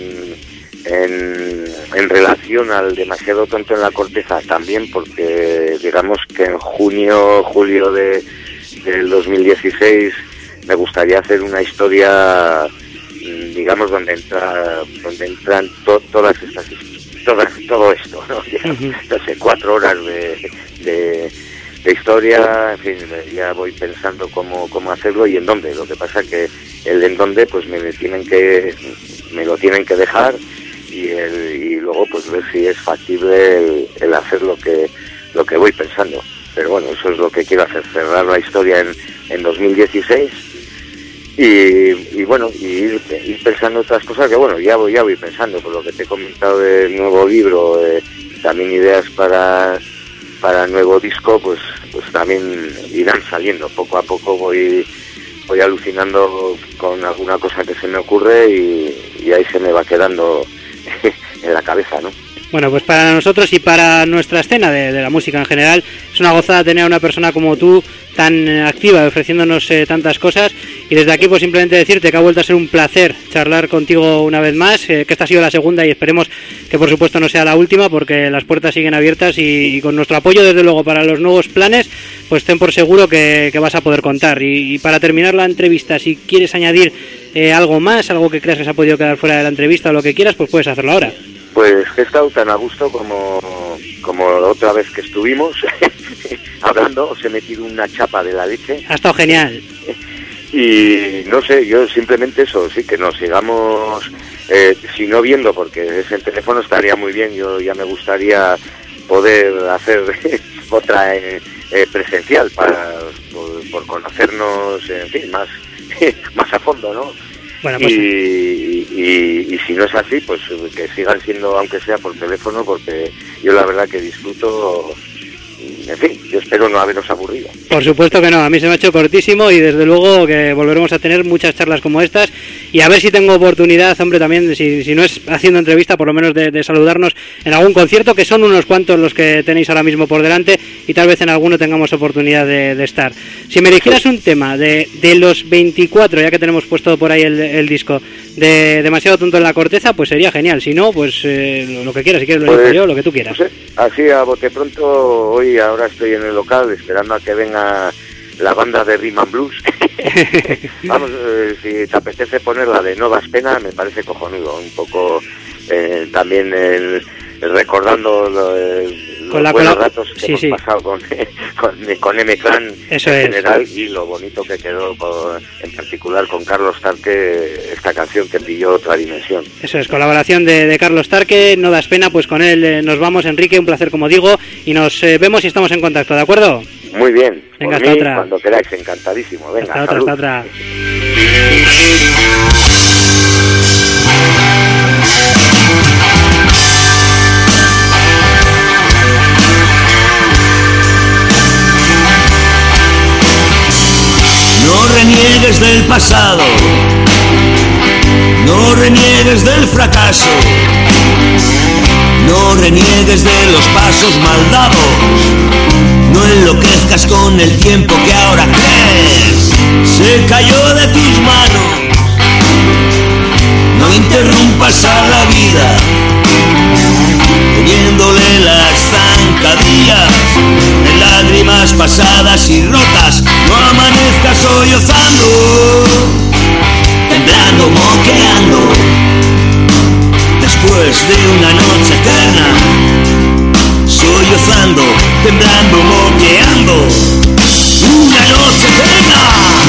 en relación al Demasiado tonto en la corteza, también porque digamos que en julio del 2016 me gustaría hacer una historia, digamos, donde entran todas estas todo esto, ¿no? Ya, no sé, 4 horas de historia, en fin, ya voy pensando cómo hacerlo y en dónde. Lo que pasa que el en dónde pues me lo tienen que dejar, y luego pues ver si es factible el hacer lo que voy pensando. Pero bueno, eso es lo que quiero hacer, cerrar la historia en 2016 y bueno, y ir pensando otras cosas que bueno, ya voy pensando, por lo que te he comentado del nuevo libro, también ideas para el nuevo disco, pues también irán saliendo. Poco a poco voy alucinando con alguna cosa que se me ocurre y ahí se me va quedando en la cabeza, ¿no? Bueno, pues para nosotros y para nuestra escena de la música en general, es una gozada tener a una persona como tú tan activa, ofreciéndonos tantas cosas. Y desde aquí pues simplemente decirte que ha vuelto a ser un placer charlar contigo una vez más, que esta ha sido la segunda y esperemos que por supuesto no sea la última, porque las puertas siguen abiertas y con nuestro apoyo desde luego para los nuevos planes, pues ten por seguro que vas a poder contar. Y para terminar la entrevista, si quieres añadir algo más, algo que creas que se ha podido quedar fuera de la entrevista o lo que quieras, pues puedes hacerlo ahora. Pues he estado tan a gusto como otra vez que estuvimos hablando, os he metido una chapa de la leche. Ha estado genial. Y no sé, yo simplemente eso, sí, que nos sigamos, si no viendo, porque ese teléfono estaría muy bien, yo ya me gustaría poder hacer otra presencial por conocernos, en fin, más a fondo, ¿no? Bueno, pues y si no es así, pues que sigan siendo, aunque sea por teléfono, porque yo la verdad que disfruto. En fin, yo espero no haberos aburrido. Por supuesto que no, a mí se me ha hecho cortísimo y desde luego que volveremos a tener muchas charlas como estas y a ver si tengo oportunidad, hombre, también, si no es haciendo entrevista, por lo menos de saludarnos en algún concierto, que son unos cuantos los que tenéis ahora mismo por delante y tal vez en alguno tengamos oportunidad de estar. Si me dijeras un tema de los 24, ya que tenemos puesto por ahí el disco, de Demasiado tonto en la corteza, pues sería genial. Si no, pues lo que quieras, si quieres lo digo yo, lo que tú quieras. Pues, así a bote pronto, hoy ahora estoy en el local esperando a que venga la banda de Rhythm and Blues. Vamos, si te apetece ponerla de No das pena, me parece cojonudo. Un poco también recordando los buenos ratos que hemos pasado con M-Clan en general y lo bonito que quedó en particular con Carlos Tarque, esta canción que brilló otra dimensión. Eso es, colaboración de Carlos Tarque, No das pena, pues con él nos vamos, Enrique, un placer como digo, y nos vemos y estamos en contacto, ¿de acuerdo? Muy bien, venga, por hasta mí, otra. Cuando queráis, encantadísimo. Venga, hasta salud. otra. No reniegues del pasado, no reniegues del fracaso, no reniegues de los pasos mal dados, no enloquezcas con el tiempo que ahora crees se cayó de tus manos. No interrumpas a la vida teniéndole las zancadillas en lágrimas pasadas y rotas. No amanezcas sollozando, temblando, moqueando después de una noche eterna, sollozando, temblando, moqueando una noche eterna.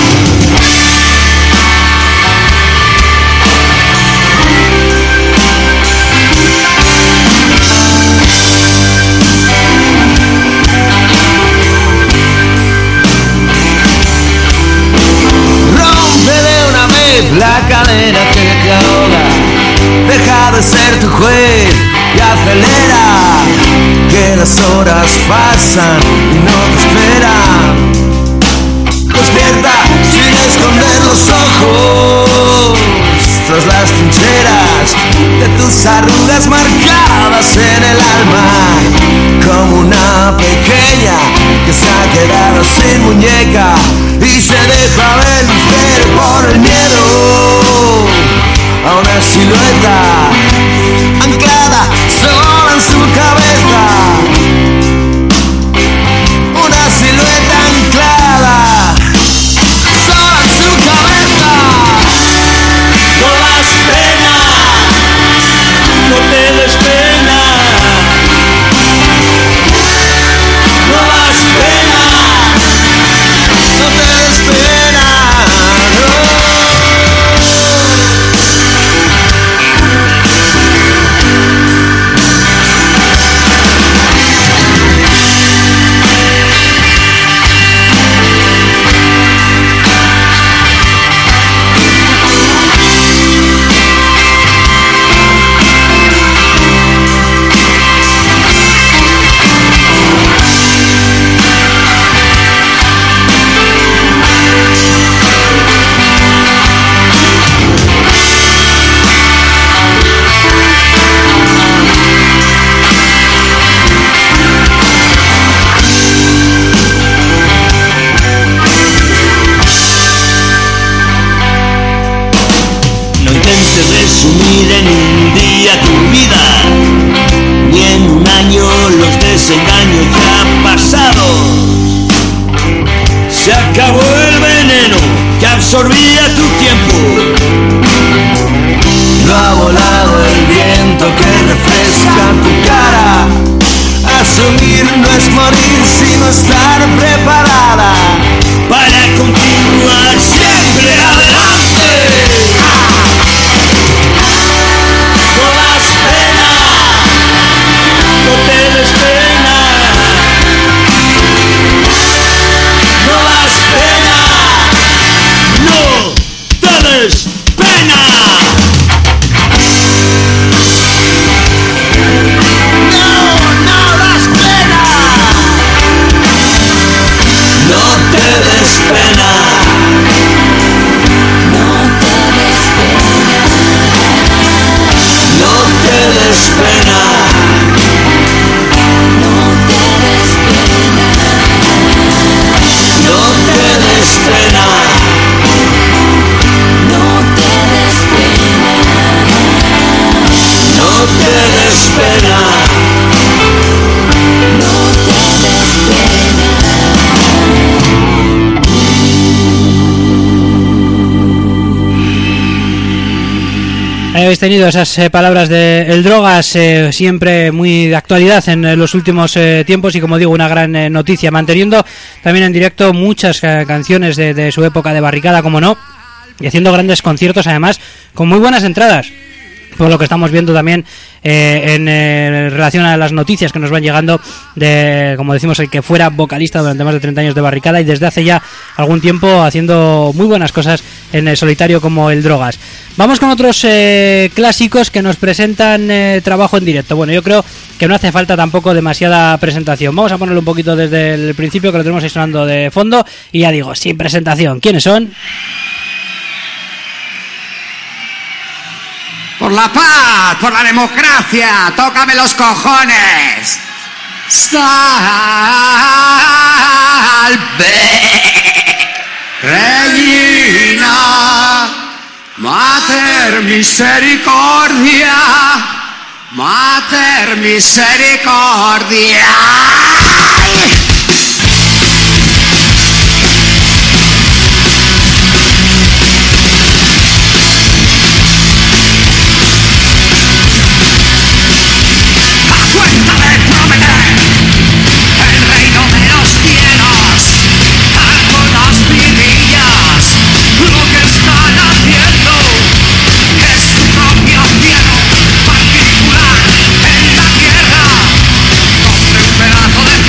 La cadena que te ahoga, deja de ser tu juez y acelera, que las horas pasan y no te esperan. Despierta sin esconder los ojos tras las trincheras de tus arrugas marcadas en el alma, como una pequeña que se ha quedado sin muñeca y se deja vencer por el miedo a una silueta anclada sola en su cabeza, una silueta anclada sola en su cabeza. No das pena, no te des pena, no das pena, no te des pena, no. absorbía tu tiempo. No ha volado el viento que refresca tu cara. Asumir no es morir, sino estar preparada para continuar siempre adelante. No das pena, no te des pena. No das pena, no te des pena. Habéis tenido esas palabras de El Drogas, siempre muy de actualidad en los últimos tiempos y, como digo, una gran noticia, manteniendo también en directo muchas canciones de su época de barricada, como no, y haciendo grandes conciertos, además con muy buenas entradas, por lo que estamos viendo también en relación a las noticias que nos van llegando de, como decimos, el que fuera vocalista durante más de 30 años de barricada y desde hace ya algún tiempo haciendo muy buenas cosas en el solitario como El Drogas. Vamos con otros clásicos que nos presentan trabajo en directo. Bueno, yo creo que no hace falta tampoco demasiada presentación. Vamos a ponerlo un poquito desde el principio, que lo tenemos ahí sonando de fondo, y ya digo, sin presentación. ¿Quiénes son? Por la paz, por la democracia, tócame los cojones. Salve, Regina, Mater misericordia, Mater misericordia. Particular en la tierra, con un pedazo de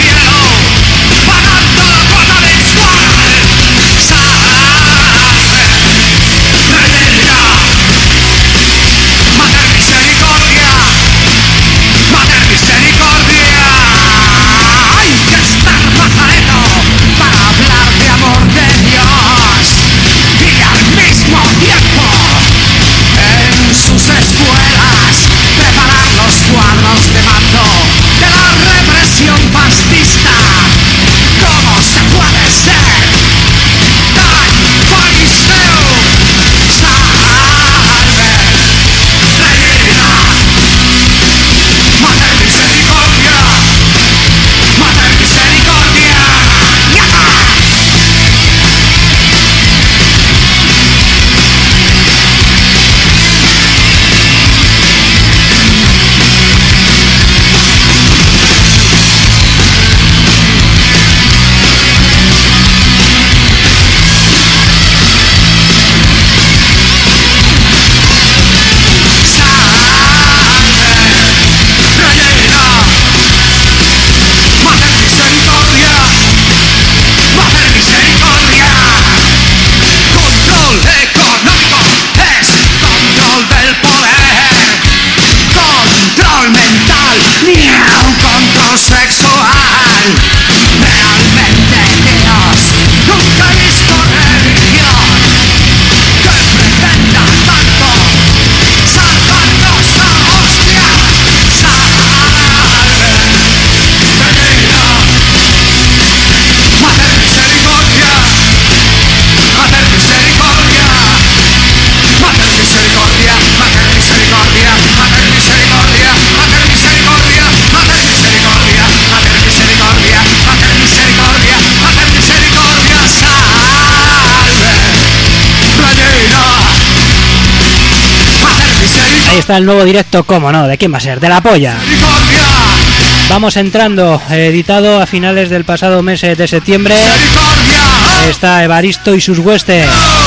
está el nuevo directo, ¿cómo no? ¿De quién va a ser? De La Polla. Vamos entrando, editado a finales del pasado mes de septiembre. Está Evaristo y sus huestes.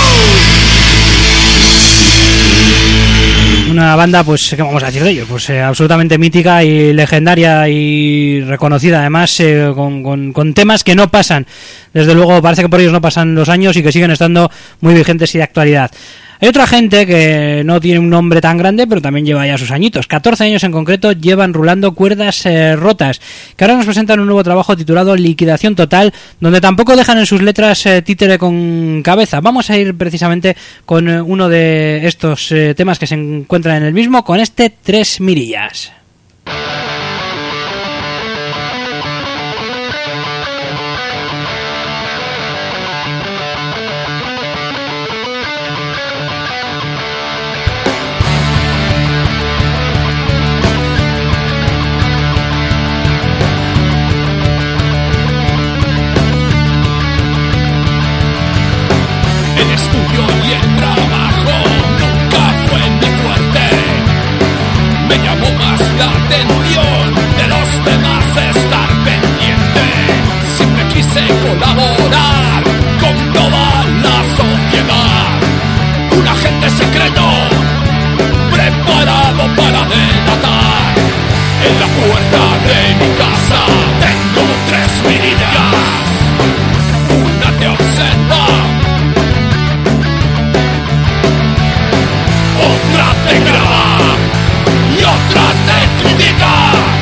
Una banda, pues, ¿qué vamos a decir de ellos? Pues absolutamente mítica y legendaria y reconocida, además, con temas que no pasan. Desde luego, parece que por ellos no pasan los años y que siguen estando muy vigentes y de actualidad. Hay otra gente que no tiene un nombre tan grande, pero también lleva ya sus añitos. 14 años en concreto llevan rulando Cuerdas Rotas, que ahora nos presentan un nuevo trabajo titulado Liquidación Total, donde tampoco dejan en sus letras títere con cabeza. Vamos a ir precisamente con uno de estos temas que se encuentran en el mismo, con este 3 mirillas. Colaborar con toda la sociedad. Un agente secreto preparado para delatar. En la puerta de mi casa tengo 3 mirillas. Una te observa, otra te graba y otra te critica.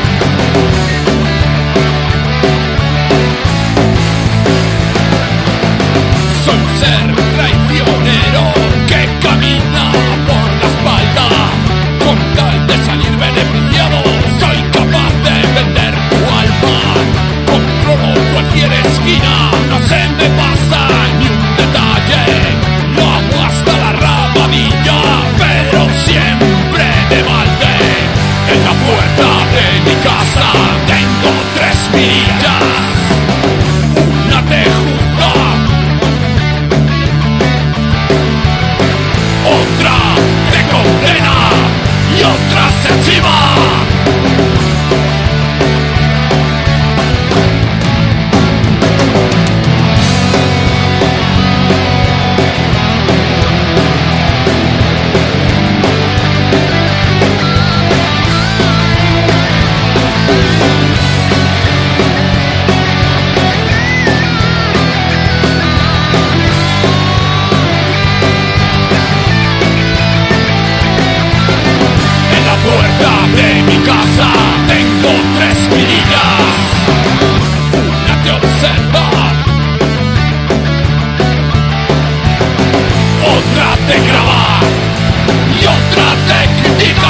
Ser traicionero que camina por la espalda con tal de salir beneficiado. Soy capaz de vender tu alma. Controlo cualquier esquina. No se me pasa ni un detalle. Lo hago hasta la rabadilla, pero siempre de balde. En la puerta de mi casa tengo 3 mirillas. Una te juzga, otra te condena y otra se archiva. De mi casa tengo 3 mirillas. Una te observa, otra te graba y otra te critica.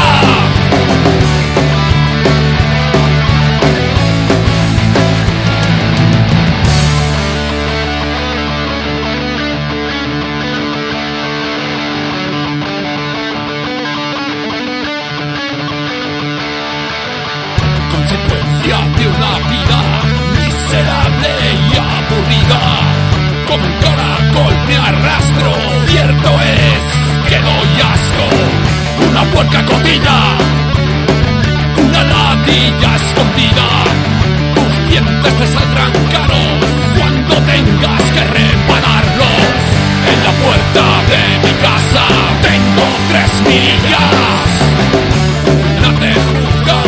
De una vida miserable y aburrida, como un caracol me arrastro. Cierto es que doy asco. Una puerca cotilla, una ladilla escondida. Tus dientes te saldrán caros cuando tengas que repararlos. En la puerta de mi casa tengo 3 mirillas. Una te juzga,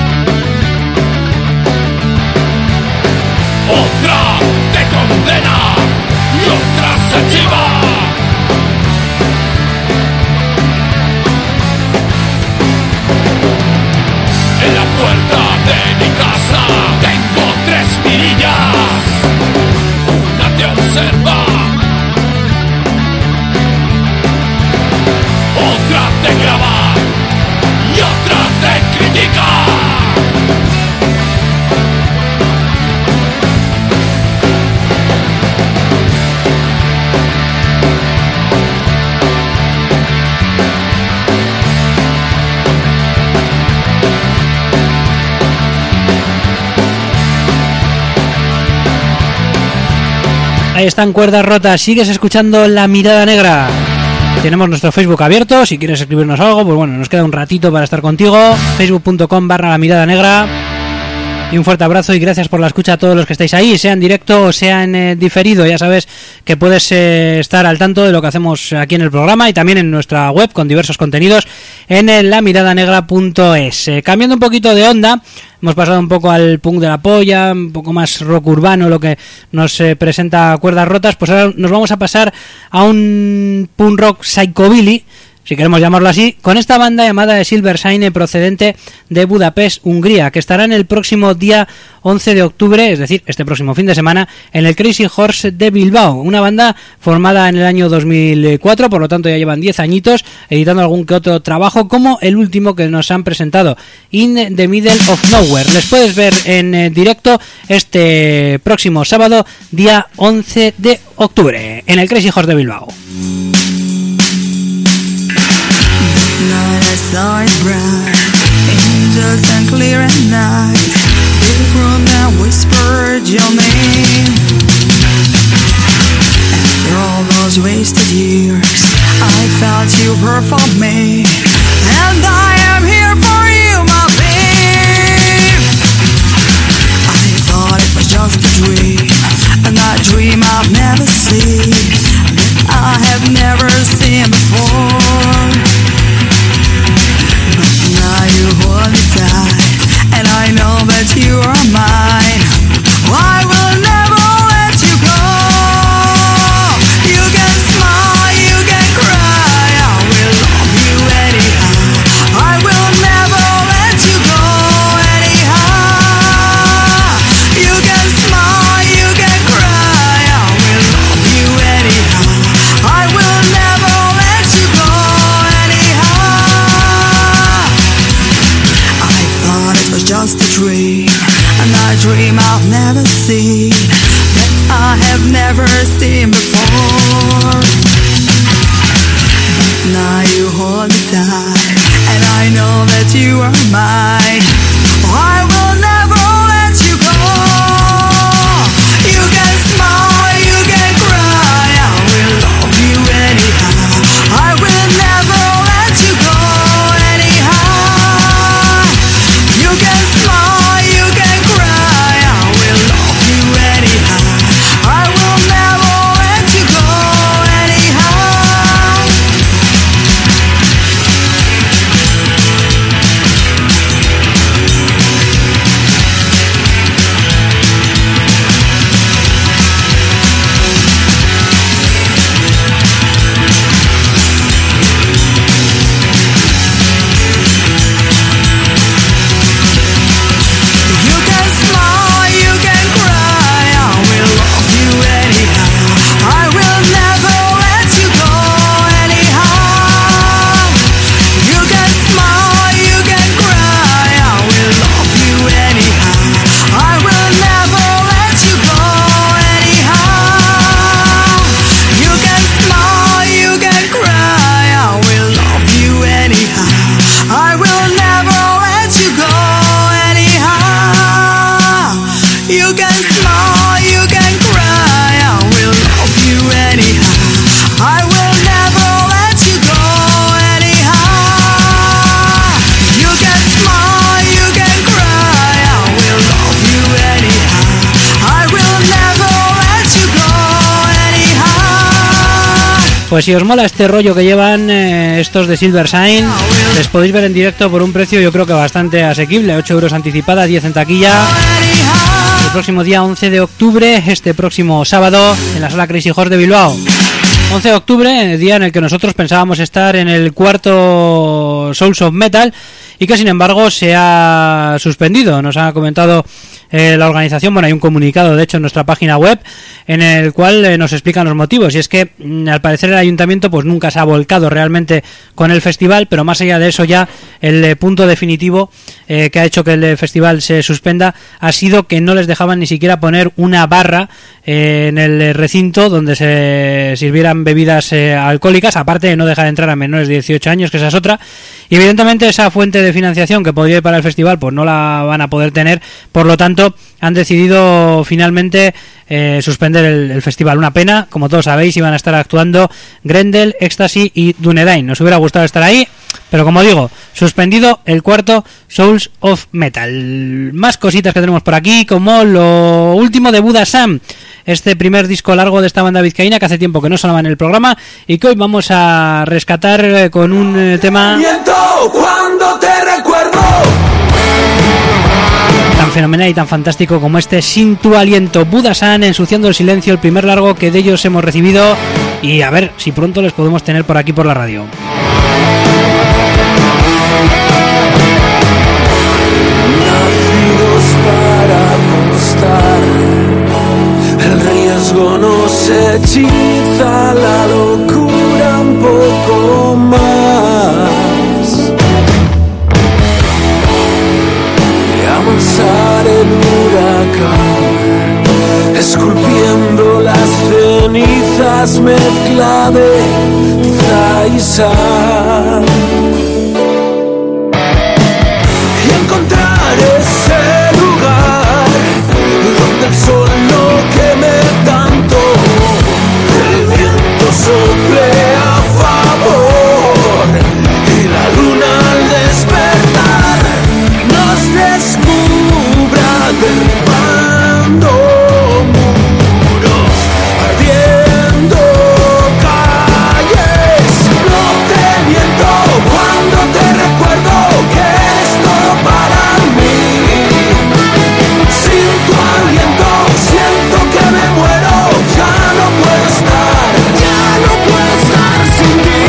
otra te condena y otra se archiva. En la puerta de mi casa tengo 3 mirillas. Una te observa, otra te graba y otra te critica. Ahí están Cuerdas Rotas, sigues escuchando La Mirada Negra. Tenemos nuestro Facebook abierto, si quieres escribirnos algo, pues bueno, nos queda un ratito para estar contigo. Facebook.com/La Mirada Negra. Y un fuerte abrazo y gracias por la escucha a todos los que estáis ahí, sea en directo o sea en diferido. Ya sabes que puedes estar al tanto de lo que hacemos aquí en el programa y también en nuestra web con diversos contenidos en lamiradanegra.es. Cambiando un poquito de onda, hemos pasado un poco al punk de la polla, un poco más rock urbano, lo que nos presenta Cuerdas Rotas. Pues ahora nos vamos a pasar a un punk rock psychobilly, si queremos llamarlo así, con esta banda llamada Silver Sign, procedente de Budapest, Hungría, que estarán el próximo día 11 de octubre, es decir, este próximo fin de semana, en el Crazy Horse de Bilbao. Una banda formada en el año 2004, por lo tanto ya llevan 10 añitos, editando algún que otro trabajo, como el último que nos han presentado, In the Middle of Nowhere. Les puedes ver en directo este próximo sábado, día 11 de octubre, en el Crazy Horse de Bilbao. Stars bright, angels and clear and nice. Big room that whispered your name. After all those wasted years, I felt you were for me, and I am here for you, my babe. I thought it was just a dream, and a dream I've never seen, that I have never seen before. Now you hold me tight, and I know that you are mine. I will never let you go. You can smile, you can cry, I will love you anyhow. I will never let you go anyhow. You can smile, you can cry, I will love you anyhow. I will never let you go anyhow. Just a dream, and a dream I've never seen, that I have never seen before. But now you hold me tight, and I know that you are mine. I will never let you go. You can smile, you can cry, I will love you anyhow. I will never let you go anyhow. You can smile, you can cry, I will love you anyhow. I will never let you go anyhow. Pues si os mola este rollo que llevan estos de Silver Sign, les podéis ver en directo por un precio yo creo que bastante asequible, 8 euros anticipada, 10 en taquilla. El próximo día 11 de octubre, este próximo sábado, en la sala Crazy Horse de Bilbao. 11 de octubre, día en el que nosotros pensábamos estar en el cuarto Souls of Metal y que sin embargo se ha suspendido. Nos ha comentado la organización, bueno, hay un comunicado de hecho en nuestra página web en el cual nos explican los motivos, y es que al parecer el ayuntamiento pues nunca se ha volcado realmente con el festival, pero más allá de eso ya el punto definitivo que ha hecho que el festival se suspenda ha sido que no les dejaban ni siquiera poner una barra en el recinto donde se sirvieran bebidas alcohólicas, aparte de no dejar entrar a menores de 18 años, que esa es otra, y evidentemente esa fuente de financiación que podría ir para el festival pues no la van a poder tener, por lo tanto han decidido finalmente suspender el festival. Una pena, como todos sabéis, iban a estar actuando Grendel, Ecstasy y Dunedain. Nos hubiera gustado estar ahí, pero como digo, suspendido el cuarto Souls of Metal. Más cositas que tenemos por aquí, como lo último de Buddha Sam, este primer disco largo de esta banda vizcaína que hace tiempo que no sonaba en el programa y que hoy vamos a rescatar con un tema cuando te recuerdo, tan fenomenal y tan fantástico como este Sin tu aliento. Buddha Sam, Ensuciando el silencio, el primer largo que de ellos hemos recibido, y a ver si pronto les podemos tener por aquí por la radio. Nacidos para apostar, el riesgo nos hechiza, la locura un poco más. Y amansar el huracán, esculpiendo las cenizas, mezcla de tiza y sal. Y encontrar ese lugar donde el sol no queme tanto, el viento sople a favor y la luna al despertar nos descubra derribando muros, ardiendo calles. No te miento cuando te recuerdo que eres todo para mí. Sin tu aliento siento que me muero, ya no puedo estar sin ti.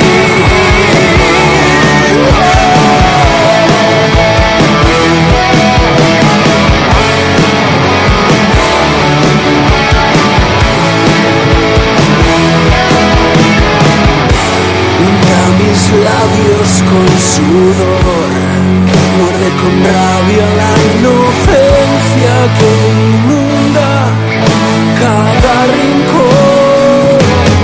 Mis labios con sudor, muerde con rabia la inocencia que inunda cada rincón.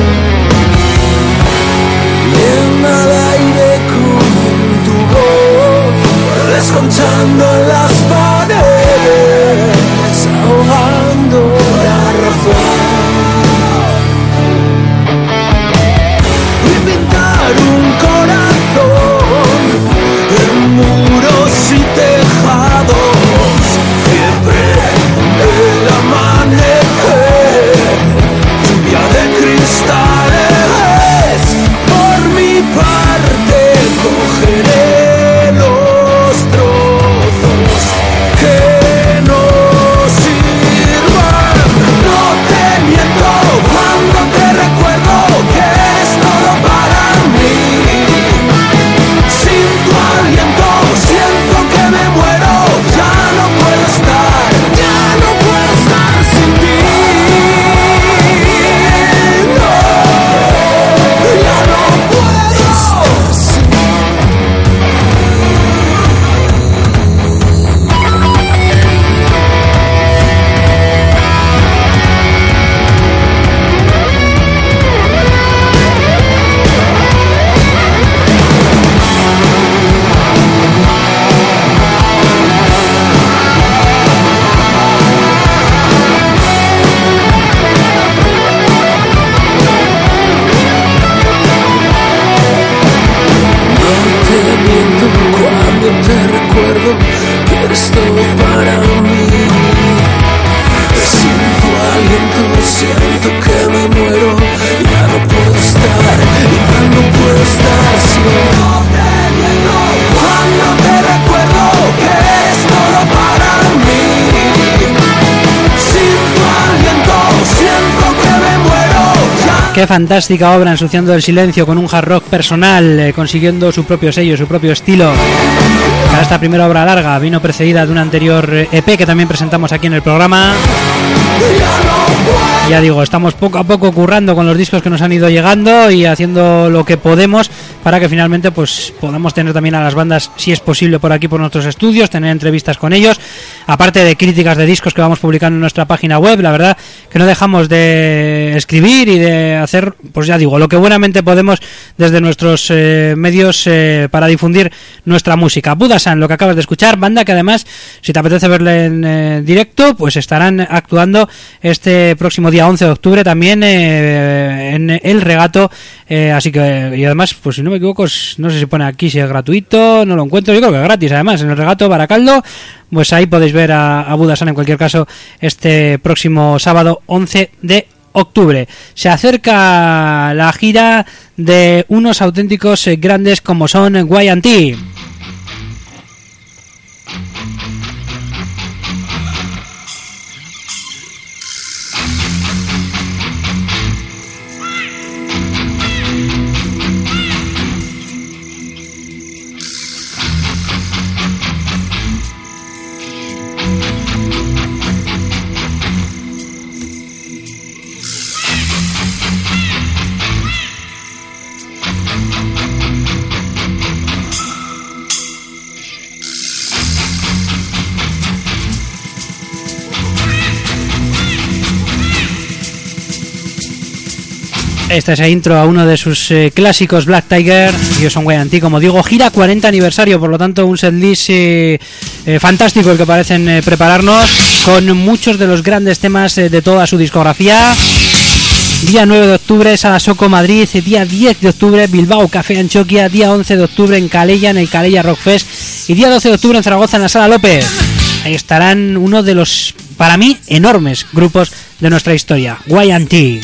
Llena el aire con tu voz, desconchando las paredes, ahogando la razón. Un corazón en muros y tejados, fiebre del amanecer, lluvia de cristales. Por mi parte cogeré los trozos que nos sirvan. No te miento cuando te recuerdo que eres todo para mí. Sin tu aliento siento que me muero, ya no puedo estar sin ti. No, ya no puedo estar sin ti. Cuando te recuerdo que eres todo para mí. Sin tu aliento siento que me muero, ya no puedo estar sin ti. Cuando te recuerdo que eres todo para mí. Sin tu aliento siento que me muero, ya. Qué fantástica obra, Ensuciando el silencio, con un hard rock personal, consiguiendo su propio sello, su propio estilo. Para esta primera obra larga vino precedida de un anterior EP que también presentamos aquí en el programa. Ya digo, estamos poco a poco currando con los discos que nos han ido llegando y haciendo lo que podemos para que finalmente pues podamos tener también a las bandas, si es posible, por aquí por nuestros estudios, tener entrevistas con ellos, aparte de críticas de discos que vamos publicando en nuestra página web. La verdad no dejamos de escribir y de hacer, pues ya digo, lo que buenamente podemos desde nuestros medios para difundir nuestra música. Budasan, lo que acabas de escuchar, banda que además, si te apetece verle en directo, pues estarán actuando este próximo día 11 de octubre también en el Regato, así que, y además, pues si no me equivoco, no sé si pone aquí si es gratuito, no lo encuentro, yo creo que es gratis además, en el Regato Baracaldo, pues ahí podéis ver a Budasan en cualquier caso este próximo sábado 11 de octubre. Se acerca la gira de unos auténticos grandes como son Y&T. Esta es la intro a uno de sus clásicos, Black Tiger. Ellos son Y&T, como digo, gira 40 aniversario, por lo tanto un setlist fantástico el que parecen prepararnos, con muchos de los grandes temas de toda su discografía. Día 9 de octubre, Sala Soko Madrid. Día 10 de octubre, Bilbao Café Anchoquia. Día 11 de octubre en Calella, en el Calella Rock Fest. Y día 12 de octubre en Zaragoza, en la Sala López. Ahí estarán uno de los, para mí, enormes grupos de nuestra historia, Y&T.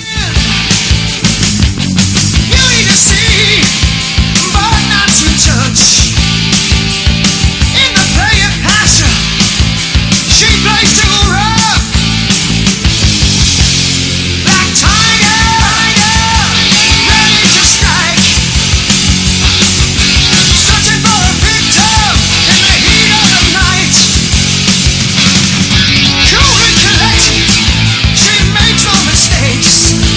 Mistakes.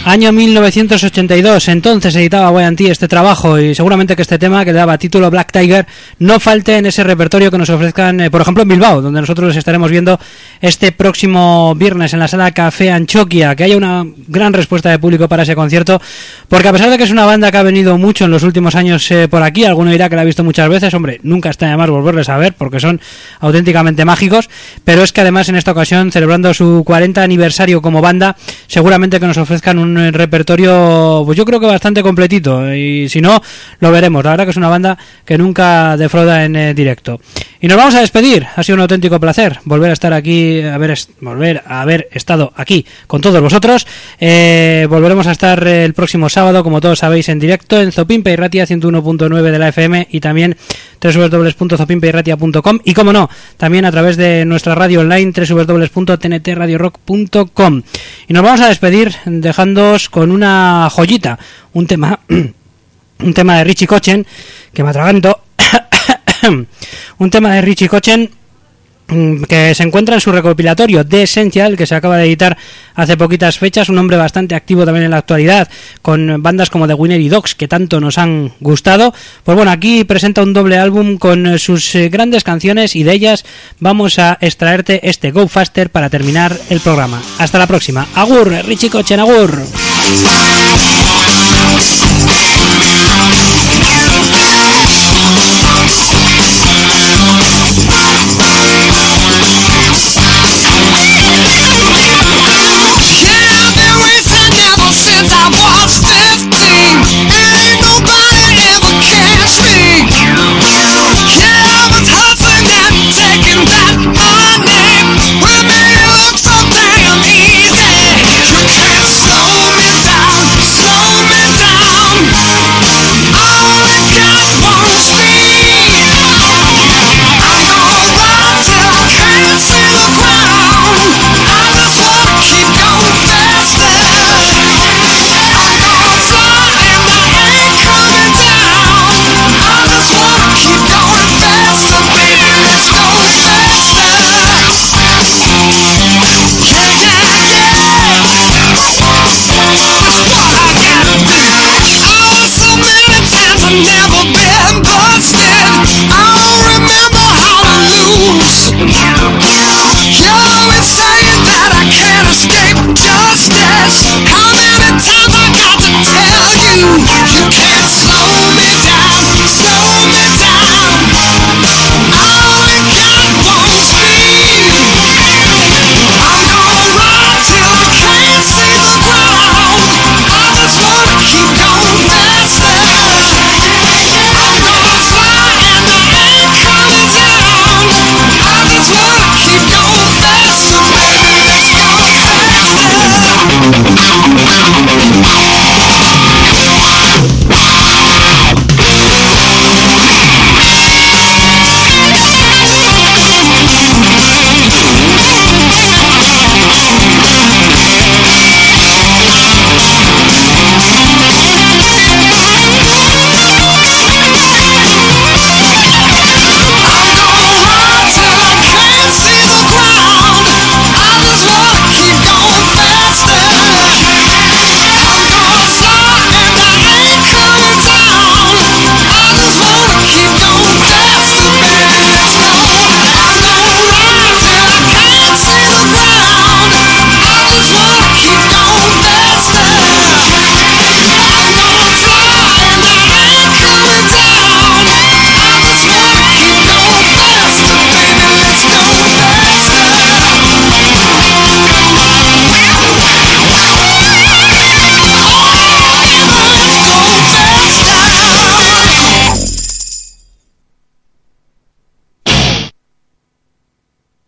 Año 1982, entonces editaba Y&T este trabajo, y seguramente que este tema, que le daba título Black Tiger, no falte en ese repertorio que nos ofrezcan, por ejemplo en Bilbao, donde nosotros les estaremos viendo este próximo viernes en la sala Café Anchoquia. Que haya una gran respuesta de público para ese concierto, porque a pesar de que es una banda que ha venido mucho en los últimos años por aquí, alguno dirá que la ha visto muchas veces, hombre, nunca está de más volverles a ver, porque son auténticamente mágicos, pero es que además en esta ocasión, celebrando su 40 aniversario como banda, seguramente que nos ofrezcan un repertorio, pues yo creo que bastante completito, y si no, lo veremos. La verdad que es una banda que nunca defrauda en directo. Y nos vamos a despedir. Ha sido un auténtico placer volver a estar aquí, volver a haber estado aquí con todos vosotros. Volveremos a estar el próximo sábado, como todos sabéis, en directo en Zopimpe y Ratia 101.9 de la FM, y también www.zopimpeiratia.com, y como no, también a través de nuestra radio online www.tntradiorock.com. Y nos vamos a despedir dejándoos con una joyita, un tema de Richie Kotzen, que me atraganto. Un tema de Richie Kotzen que se encuentra en su recopilatorio The Essential, que se acaba de editar hace poquitas fechas. Un hombre bastante activo también en la actualidad, con bandas como The Winery Dogs, que tanto nos han gustado. Pues bueno, aquí presenta un doble álbum con sus grandes canciones, y de ellas vamos a extraerte este Go Faster para terminar el programa. Hasta la próxima. Agur, Richie Kotzen, agur.